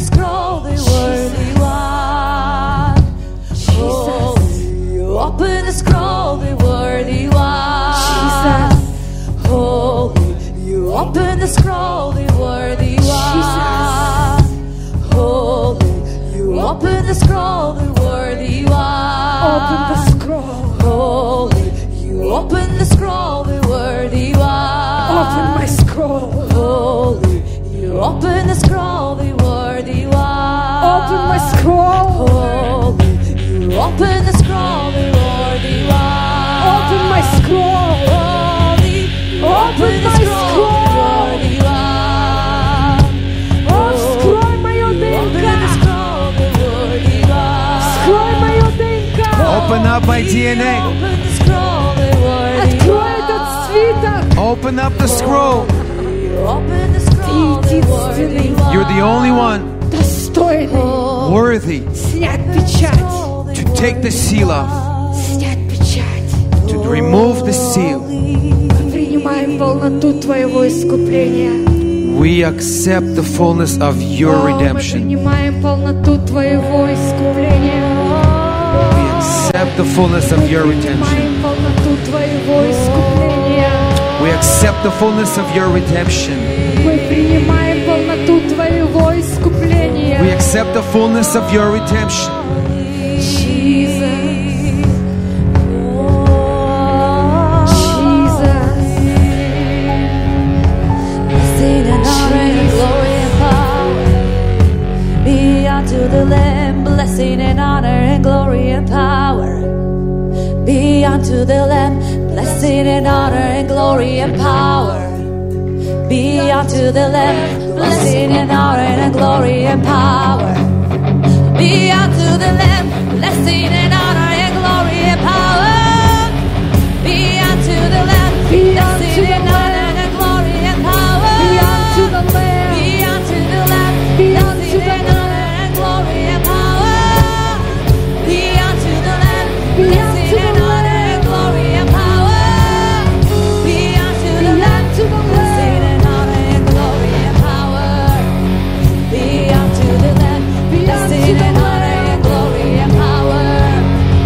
Open the scroll, the worthy one. Jesus. Holy, you open the scroll, the worthy one. Holy, you open the scroll, the worthy one. Open the scroll. Holy, you open the scroll, the worthy one. Open my scroll. Holy, you open the scroll, the worthy one. Open my scroll. Holy, you open the scroll, the worthy one. Open my scroll. Holy, Open the my scroll, the scroll. worthy one. Вскрой мое Open the ДНК. scroll, the worthy one. Вскрой мое ДНК. Open up my D N A. Open the scroll, the worthy Открой этот свиток. Open up the scroll. Open the scroll, the worthy one. You're the only one Достойный. worthy Снять печать. to take the seal off, Снять печать. to remove the seal. Принимаем полноту Твоего искупления. We accept the fullness of your О, мы redemption. принимаем полноту Твоего искупления. We accept the fullness of your redemption. Принимаем полноту Твоего искупления. We accept the fullness of your redemption. Мы принимаем полноту Твоего искупления. We accept the fullness of your redemption. Jesus. Jesus. Blessing and honor and glory and power be unto the Lamb. Blessing and honor and glory and power be unto the Lamb. Blessing and honor and glory and power be unto the Lamb. Blessing and honor and glory and power be unto the Lamb. Blessing and honor and glory and power be unto the Lamb. Be unto Blessing the and honor and glory and power Be unto the Lamb. be unto the Lamb. Be unto Blessing the and honor and glory and power be unto the Lamb. Be Blessing unto the and honor and glory and power be unto Be the Lamb. unto the Blessing Lamb. and honor and glory and power be unto the Lamb. Be unto Blessing the and honor and glory and power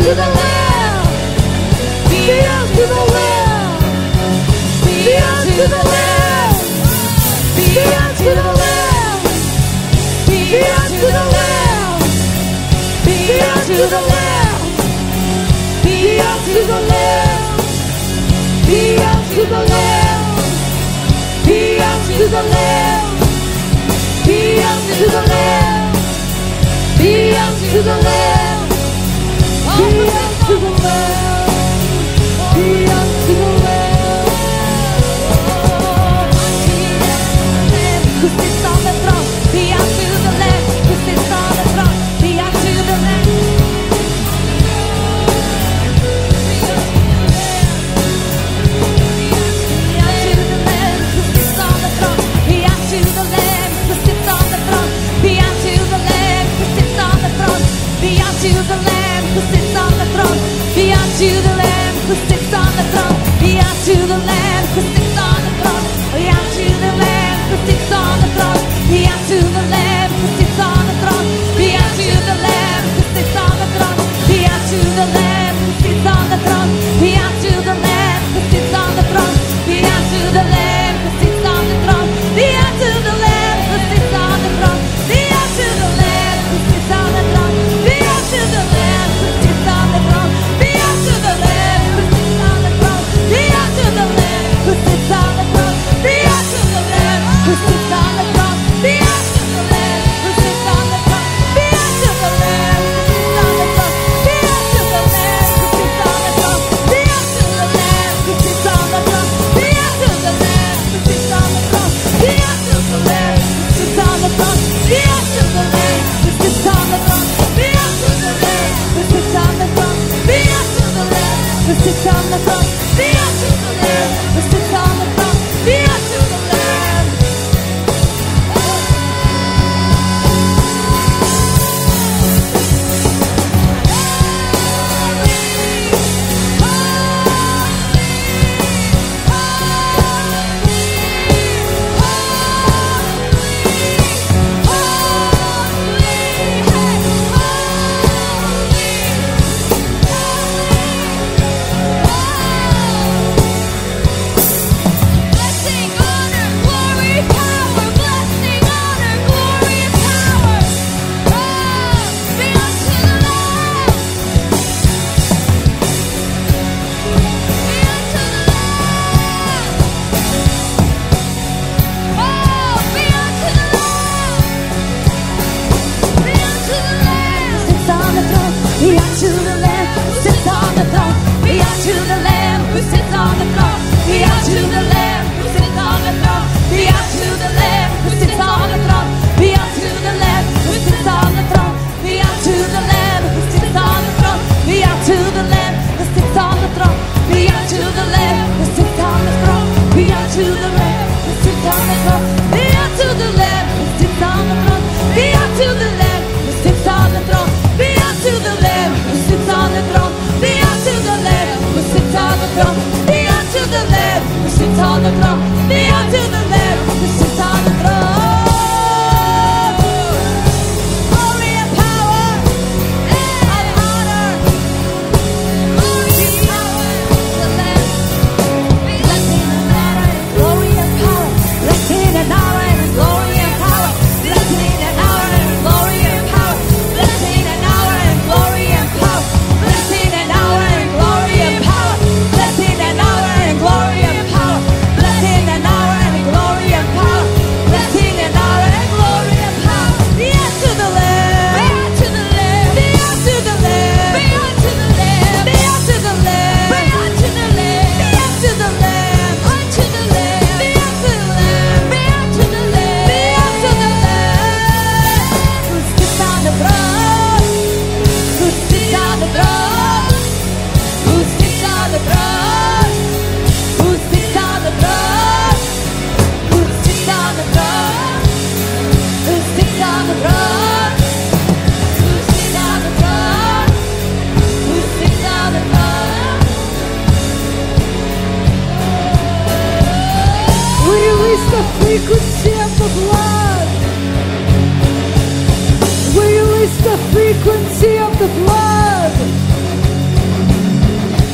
unto the Lamb. Be unto the Lamb. Be unto the Lamb. Be unto the Lamb. Be unto the Lamb. Be unto the Lamb. Be unto the Lamb. Be unto the Lamb. Be unto the Lamb. Be unto the Lamb. Be unto the Lamb. Be unto the Lamb. Be unto the Lamb. Who sits on the throne? Be unto the Lamb. Who sits on the throne? Be unto the Lamb. Be unto the Lamb who sits on the throne. Be unto the Lamb who sits on the throne. Be unto the Lamb who sits on the throne. Be unto the Lamb who sits on the throne. Be unto the Lamb who sits on the throne. Be unto the Lamb who sits on the throne. Be unto the Lamb who sits on the throne. Be unto the Lamb who sits on the throne. Be unto the Lamb who sits on the throne. Be unto the Lamb who sits on the throne. Be unto the Lamb who sits on the throne. Be unto the Lamb who sits on the throne. Be unto the Lamb who sits on the throne. Be unto the Lamb who sits on the throne. Be unto the Lamb who sits on the throne. Be unto the Lamb who sits on the throne. Be unto the Lamb who sits on the throne. Be unto the Lamb who sits on the throne. Be unto the Lamb who sits on the throne. Be unto the Lamb who sits on the throne. Be unto the Lamb who sits on the throne. Be unto the Lamb who sits on the throne. Be unto the Lamb who sits on the throne. Be unto the Lamb who sits on the throne. Be unto the Lamb who sits on the throne. Be unto the Lamb who sits on the throne. Be unto the Lamb who sits on the throne. Be unto the Lamb. Blessing, honor, glory, power. Blessing, honor, glory, and power. Oh, be unto the Lamb. Be unto the Lamb. Oh, be unto the Lamb. Be unto the Lamb. Sits on the throne. Be unto the Lamb. Sits on the throne. Be unto the Lamb who sits on the throne. Be unto the Lamb who sits on the throne. Be unto the Lamb who sits on the throne. Be unto the Lamb who sits on the throne. Be unto the Lamb who sits on the throne. Be unto the Lamb who sits on the throne. Be unto the Lamb who sits on the throne. Be unto the Lamb who sits on the throne. Be unto the Lamb who sits on the throne. Be unto the Lamb who sits on the throne. Be unto the Lamb who sits on the throne. Be unto the Lamb who sits on the throne. Be unto the Lamb who sits on the throne. Be unto the Lamb who sits on the throne. Glory and power and honor. Glory and power to the Lamb. Blessing and honor and glory and power. Blessing and honor and glory and power. Blessing and honor and glory and power. Blessing and honor and glory and power. Blessing and honor and glory and power. Blessing and honor and glory and power. Blessing and honor and glory and power. Blessing and honor and glory and power. Be unto the Lamb. Be unto the Lamb. Be unto the Lamb. Be unto the Lamb. Be unto the Lamb. Be unto the Lamb. Be unto the Lamb. Unto the Lamb. Be unto the Lamb. Be unto the Lamb. Be unto the Lamb. Who sits on the throne? Who sits on the throne? Who sits on the throne? Who sits on the throne? Who sits on the throne? Who sits on the throne? Who sits on the throne? Who sits on the throne? We release the frequency of the blood. We release the frequency of the blood.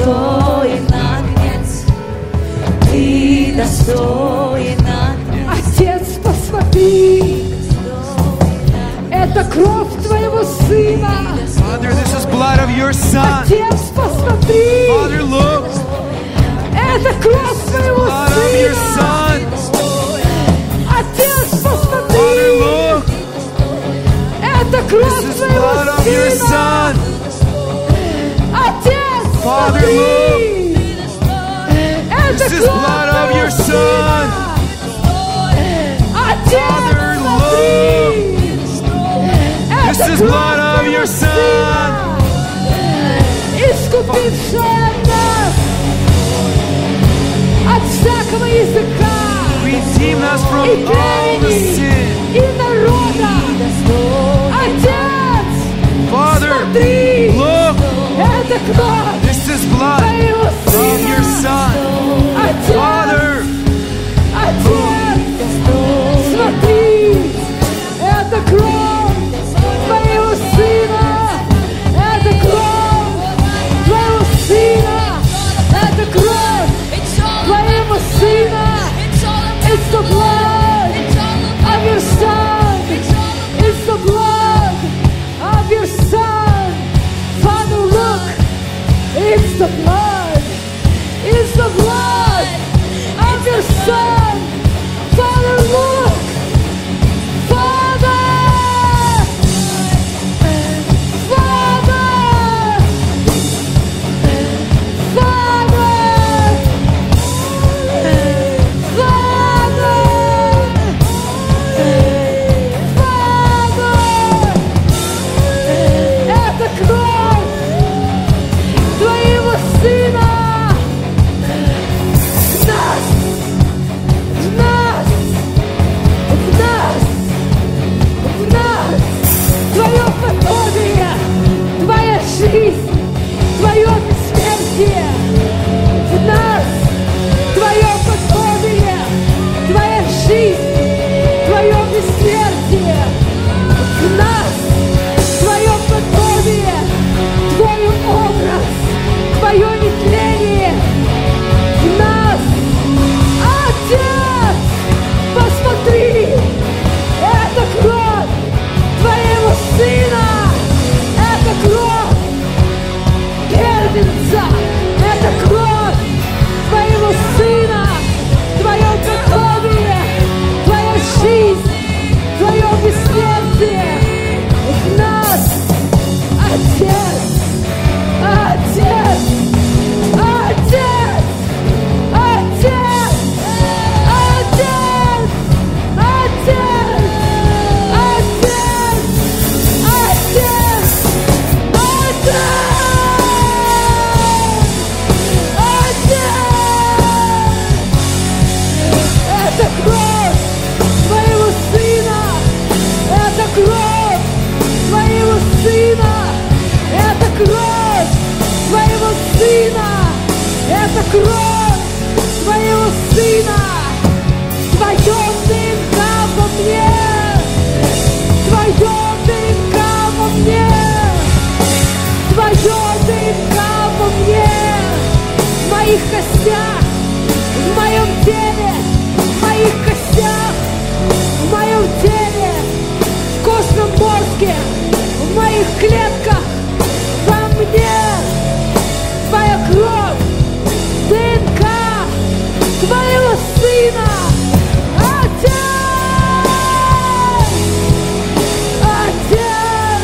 достоин, Агнец, Ты достоин, Агнец. Отец, посмотри, это кровь Твоего Сына. Father, this is blood of your Son. Отец, посмотри, Father, look. это кровь Твоего Blood of your Сына. Son. Отец, Father, посмотри, look. это This кровь is Твоего blood of your Сына. Son. Отец, Father, смотри, это This is кровь blood of Твоего your Сына. Son. Отец, Father, смотри, This это is кровь blood of Твоего your Son. Сына, искупившая нас от всякого языка Redeem us from и all the племени, sin. и народа. Отец, Father, смотри, look. это кровь This is blood Твоего of your Сына. Son. Отец, Father, Отец, смотри, это кровь Твоего Сына, это кровь Твоего Сына, это кровь Твоего Сына. It's the blood of your Son. It's the blood of your Son. Father, look, it's the blood. It's the blood of your Son. Father, look. Father. Father. Father. Это кровь Твоего Сына в нас, в нас, в нас, в нас. Твое подобие, Твоя жизнь, Твое бессмертие в нас. Твое подобие, Твоя жизнь, Твое бессмертие в нас. Твое подобие, Твой образ, Твое нетление в нас. Отец, посмотри, это кровь Твоего Сына, это кровь первенца, это кровь Твоего Сына, Твое подобие, Твоя жизнь, Твое бессмертие в нас. Отец, Отец, Отец, Отец, Отец, Отец, Отец, Отец, это кровь Твоего Сына, это кровь Твоего Сына, это кровь Твоего Сына, это кровь Твоего Сына. Твое ДНК во мне, Твое ДНК во мне, Твое ДНК во мне, в моих костях, в моем теле, в моих костях, в моем теле, в костном мозге, в моих клетках, во мне. Твоя кровь, ДНК Твоего Сына. Отец! Отец!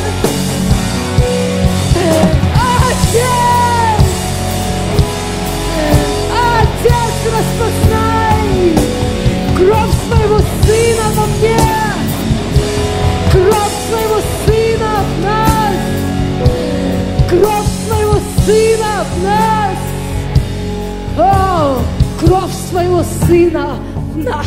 Отец! Отец, распознай кровь Своего Сына во мне, кровь Своего Сына в нас, кровь Своего Сына в нас. О, кровь Своего Сына в нас.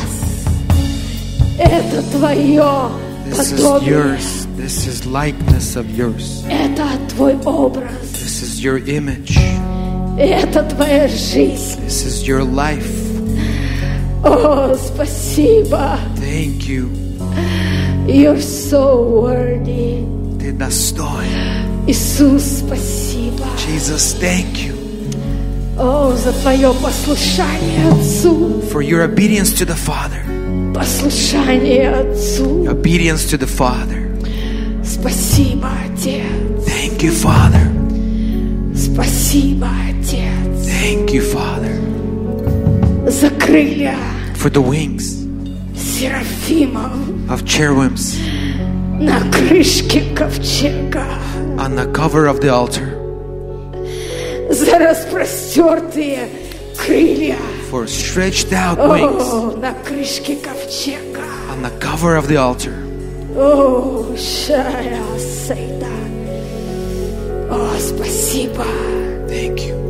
Это Твое this is подобие. yours. This is likeness of yours. Это Твой образ. This is your image. Это Твоя жизнь. This is your life. О, спасибо. Thank you. You're so worthy. Ты достоин. Иисус, спасибо. Jesus, thank you. О, за Твое послушание Отцу. For your obedience to the Father. Послушание Отцу. Obedience to the Father. Спасибо, Отец. Thank you, Father. Спасибо, Отец. Thank you, Father. За крылья For the wings серафимов of cherubims на крышке ковчега. on the cover of the altar. За распростертые крылья. For stretched out wings О, на крышке ковчега. on the cover of the altar. О, шая сейда. О, спасибо. Thank you.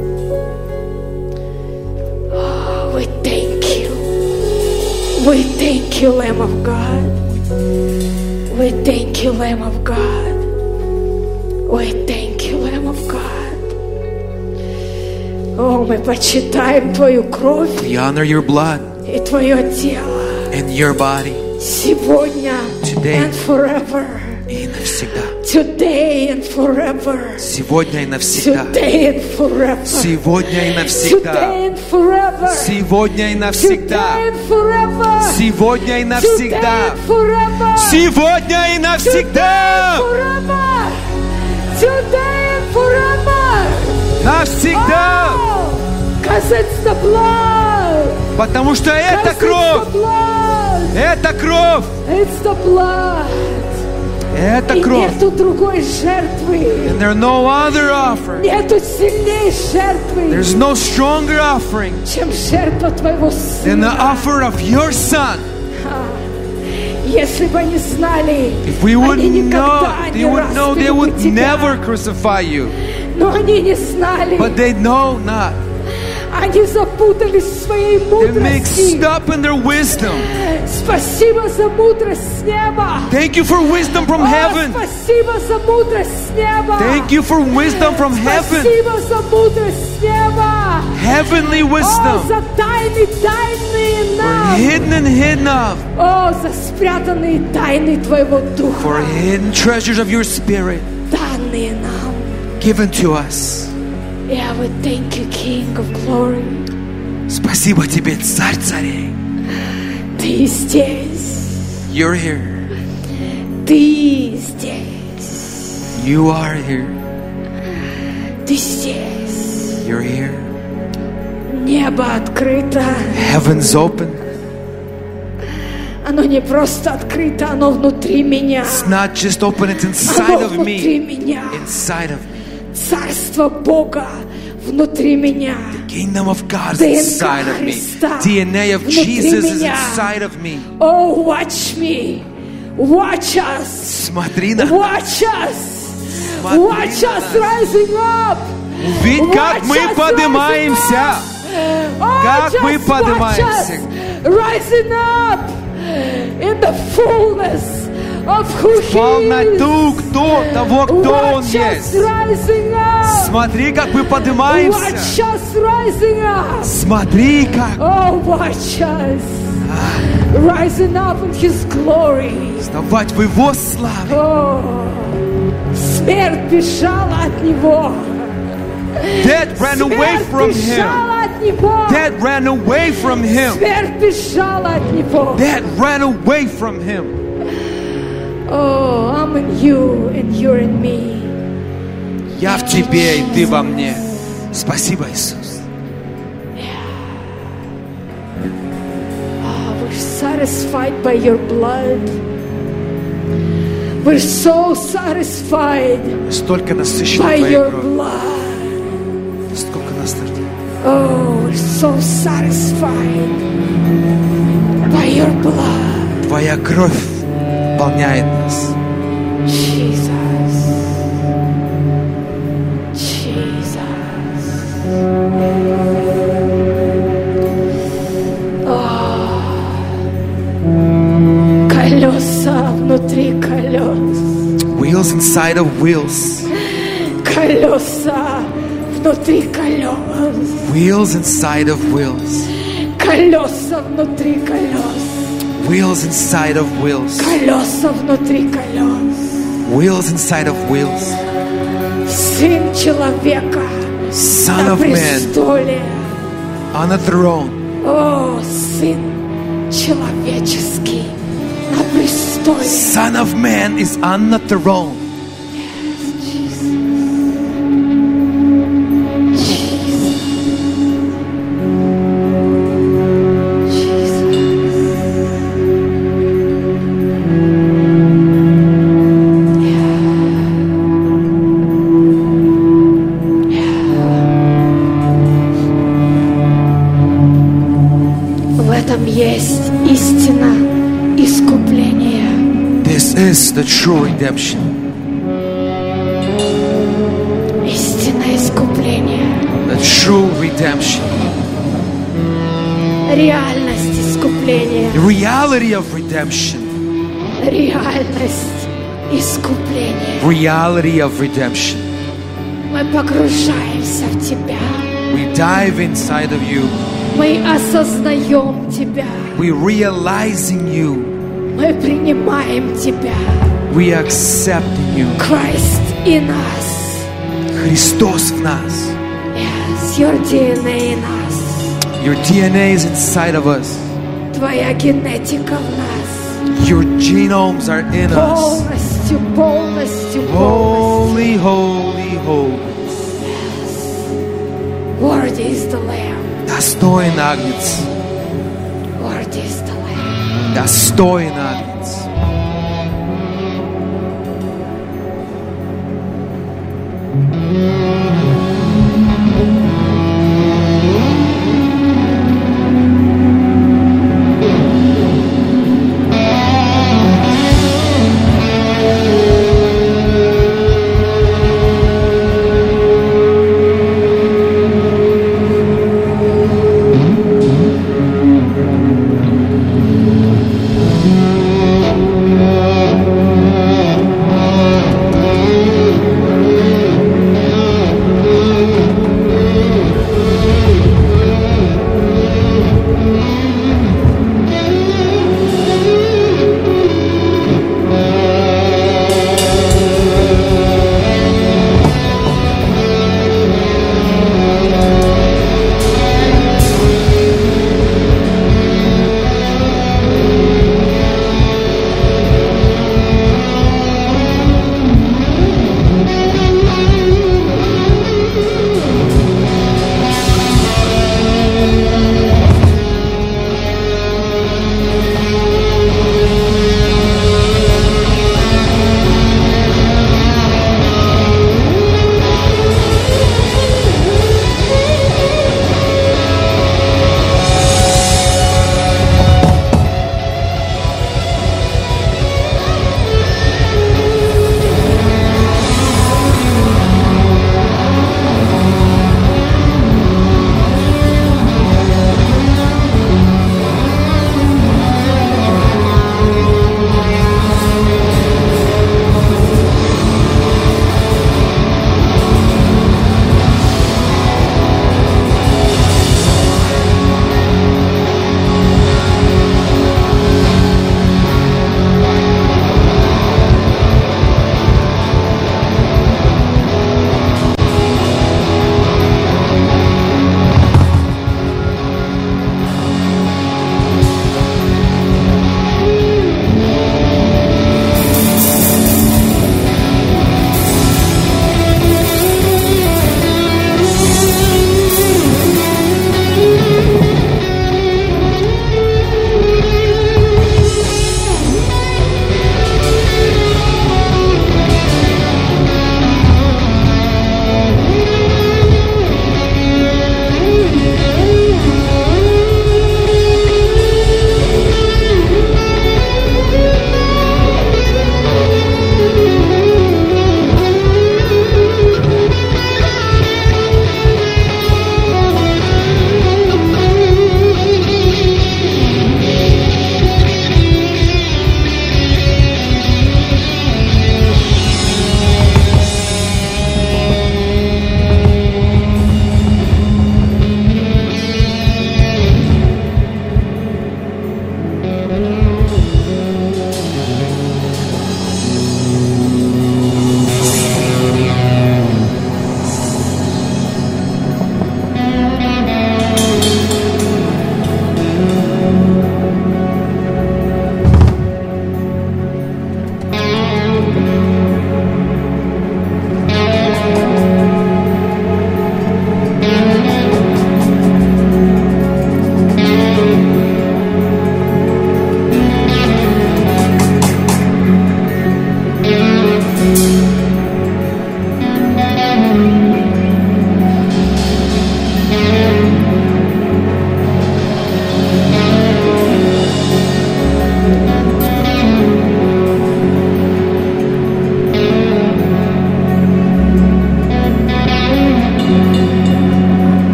Oh, we thank you. We thank you, Lamb of God. We thank you, Lamb of God. We thank you, Lamb of God. О, мы почитаем Твою кровь We honor your blood и Твое тело and your body сегодня Today. and forever. и навсегда. Today and forever. Сегодня и навсегда. Today and forever. Сегодня и навсегда. Today and forever. Сегодня и навсегда. Today and forever. Сегодня и навсегда. Today and forever. Сегодня и навсегда. Forever. Today and forever. Навсегда. Oh, 'cause it's the blood. Потому что это 'Cause кровь. it's the blood. Это кровь. It's the blood. Это И кровь. нету другой жертвы. And there are no other offering. Нету сильней жертвы, There's no stronger offering чем жертва Твоего than the Сына. offer of your Son. Если бы они знали, If we would они know, никогда they не would know they would распяли бы Тебя. never crucify you. Но они не знали. But they know not. Они запутались в своей They're mixed мудрости. up in their wisdom. Спасибо за мудрость с неба. Thank you for wisdom from О, heaven. спасибо за мудрость с неба. Thank you for wisdom from heaven. Спасибо за мудрость с неба. Heavenly О, wisdом. за тайны, тайные нам. Hidden and hidden of. О, за спрятанные тайны Твоего For Духа, hidden treasures of your Spirit данные нам. given to us. Yeah, we thank you, King of Glory. Спасибо тебе, Царь царей. Ты здесь. You're here. Ты здесь. You are here. Ты здесь. You're here. Небо открыто. Heaven's open. Оно не просто открыто, оно внутри меня. It's not just open, it's inside Оно of внутри me. меня. Inside of me. Царство Бога внутри меня. Kingdom of God is ди эн ка inside of me. Христа D N A of внутри Jesus is меня. inside of me. Oh, watch me. Watch us. Смотри на Watch us. Смотри Watch на us нас. rising up. Увидь, как Watch мы us поднимаемся. rising up. Oh, Как just мы watch поднимаемся. us rising up in the fullness of who He is. Полноту кто, того, кто Он Watch us есть. rising up. Смотри, как мы поднимаемся. Watch us rising up. Смотри, как Oh, watch us rising up in His glory. вставать в Его славе. О, смерть бежала от Него. Death ran away Смерть from Him. бежала от Него. Death ran away from Him. Смерть бежала от Него. Death ran away from Him. Oh, I'm in you and you're in me. Я в Тебе, и Ты во мне. Спасибо, Иисус. Oh, we're satisfied by your blood. We're so satisfied Столько насыщено by Твоей your кровью. blood. Сколько нас столько. Oh, we're so satisfied by your blood. Твоя кровь наполняет нас. Jesus. Jesus. Oh. Колеса внутри колес. Wheels inside of wheels. Колеса внутри колес. Wheels inside of wheels. Колеса внутри колес. Wheels inside of wheels. Колеса внутри колес. Wheels inside of wheels. Сын человека Son на of Man престоле. on the throne. О, Сын человеческий на престоле. Son of Man is on the throne. В этом есть истина искупления. This is the true redemption. Истина искупления. The true redemption. Реальность искупления. The reality of redemption. Реальность искупления. Reality of redemption. Мы погружаемся в Тебя. We dive inside of you. Мы осознаем Тебя. We realizing you. Мы принимаем Тебя. We accepting you. Christ in us. Христос в нас. Yes, your ди эн эй in us. Your D N A is inside of us. Твоя генетика в нас. Your genomes are in us. Полностью, полностью, полностью. Holy, holy, holy. Worthy is the Lamb. Достоин Агнец. Worthy is the Lamb. Достоин Агнец.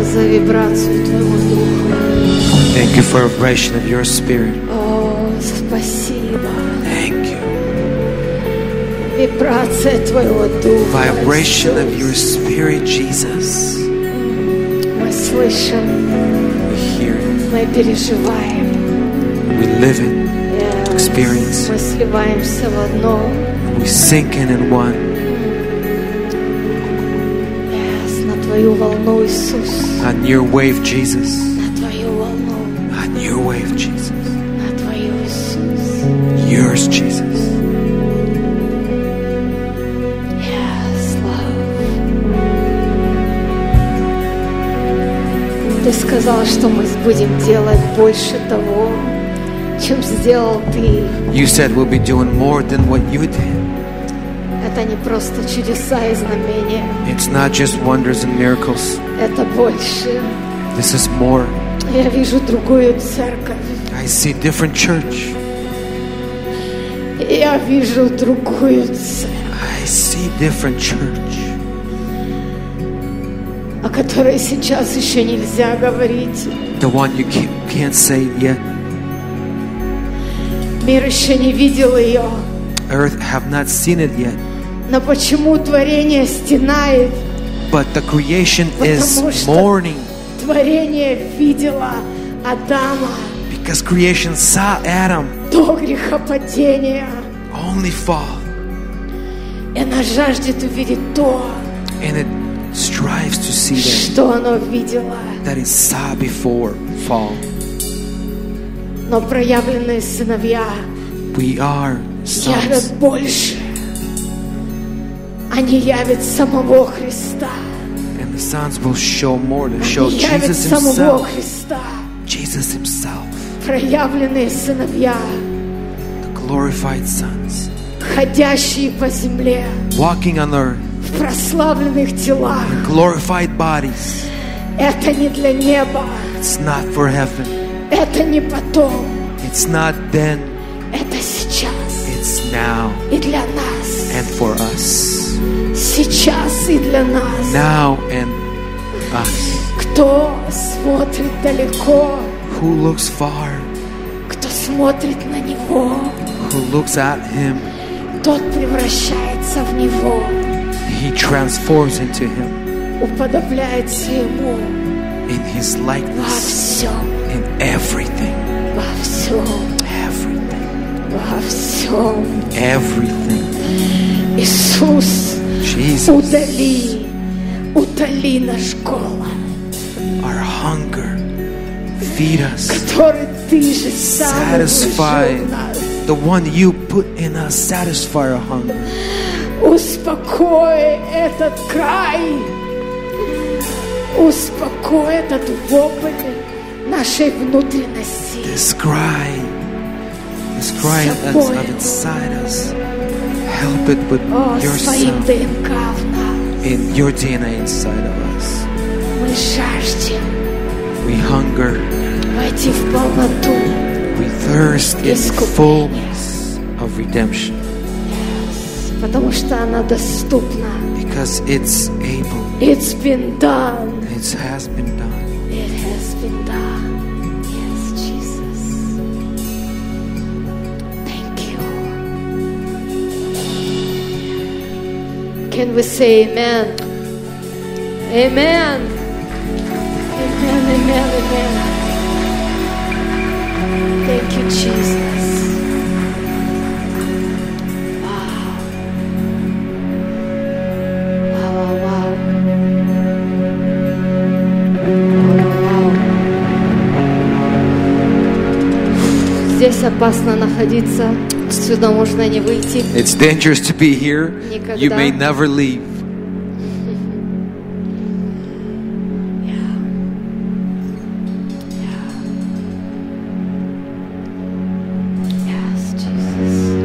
за вибрацию Твоего Духа. Thank you for vibration of your spirit. О, спасибо. Thank you. Вибрация Твоего Духа. Vibration of Иисус. your spirit, Jesus. Мы слышим, We hear it. мы переживаем. We live it. Yes. Experience. Мы сливаемся в одно. We sink in in one. Yes. На Твою волну, Иисус. On your wave, Jesus. На Твою волну. On your wave, Jesus. На Твою, Иисус. Yours, Jesus. Yes, love. Ты сказал, что мы будем делать больше того, чем сделал Ты. You said we'll be doing more than what you did. Это не просто чудеса и знамения. It's not just wonders and miracles. Это больше. This is more. Я вижу другую церковь. I see different church. Я вижу другую церковь, I see different church. о которой сейчас еще нельзя говорить. The one you can't, can't say yet. Мир еще не видел ее. Earth have not seen it yet. Но почему творение стенает? But the creation is Потому что mourning. творение видело Адама Because creation saw Adam до грехопадения. only fall. И она жаждет увидеть то, And it strives to see that, что оно видело. that it saw before fall. Но проявленные сыновья We are явят sons. больше. Они явят самого Христа. And the sons will show more, to show Они явят Jesus самого himself. Христа. Jesus himself. Проявленные сыновья, The glorified sons. ходящие по земле Walking on earth. в прославленных телах. Glorified bodies. Это не для неба. It's not for heaven. Это не потом. It's not then. Это сейчас. It's now И для нас. and for us. Сейчас и для нас. Now and us. Кто смотрит далеко, Who looks far, кто смотрит на Него, who looks at him, тот превращается в Него, he transforms into him уподобляется Ему in his во likeness, всем, in everything, во всем, everything, во всем. everything. Иисус, Jesus, удали, удали наш голод, our hunger, feed us, который Ты же сам satisfy вложил в нас. the one you put in us, satisfy our hunger. Успокой этот край, успокой этот вопль нашей внутренности. This cry, this cry that's of inside us, help it with О, your своим sound, ДНК в нас. in your D N A inside of us. Мы жаждем We hunger, войти в полноту. we thirst in Искупление. fullness of redemption, Потому что она доступна. because it's able, It's been done. it has been done. It has been done. Yes, Jesus. Thank you. Can we say amen? Amen. Amen, amen, amen. Thank you, Jesus. Wow. Wow, wow, wow. Здесь опасно находиться, сюда можно не выйти. It's dangerous to be here. You may Никогда. never leave. Yes, Jesus.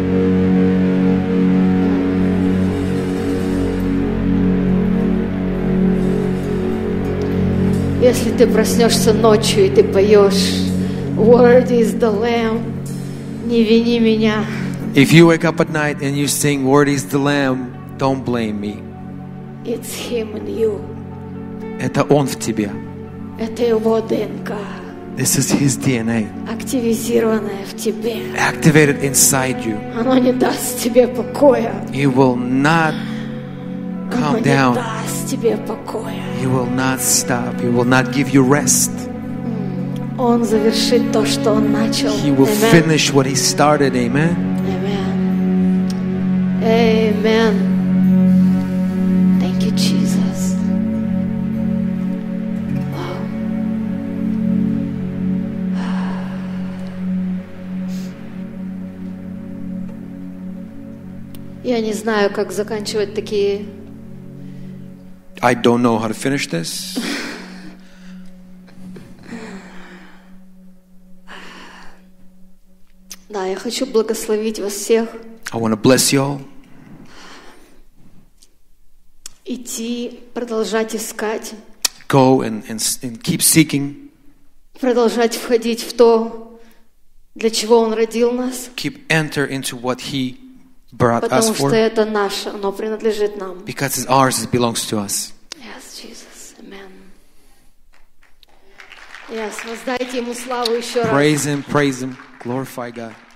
Если ты проснешься ночью и ты поешь Worthy is the Lamb, не вини меня. If you wake up at night and you sing, "Worthy is the Lamb," don't blame me. It's Him and you. Это Он в тебе. Это Его ДНК, This is His D N A. активизированное в тебе. Activated inside you. Оно не даст тебе покоя. He will not Оно calm не down. даст тебе покоя. He will not stop. He will not give you rest. Он завершит то, что Он начал. He will Amen. finish what He started. Amen. Amen. Amen. Thank you, Jesus. Wow. Я не знаю, как заканчивать такие. I don't know how to finish this. Да, я хочу благословить вас всех. I want to bless you all. Идти, продолжать искать, Go and, and, and keep seeking. продолжать входить в то, для чего Он родил нас, Keep enter into what He brought us потому что for. это наше, оно принадлежит нам. Because it's ours, it belongs to us. Yes, Jesus. Amen. Yes, воздайте Ему славу еще раз. Praise Him, praise Him, glorify God.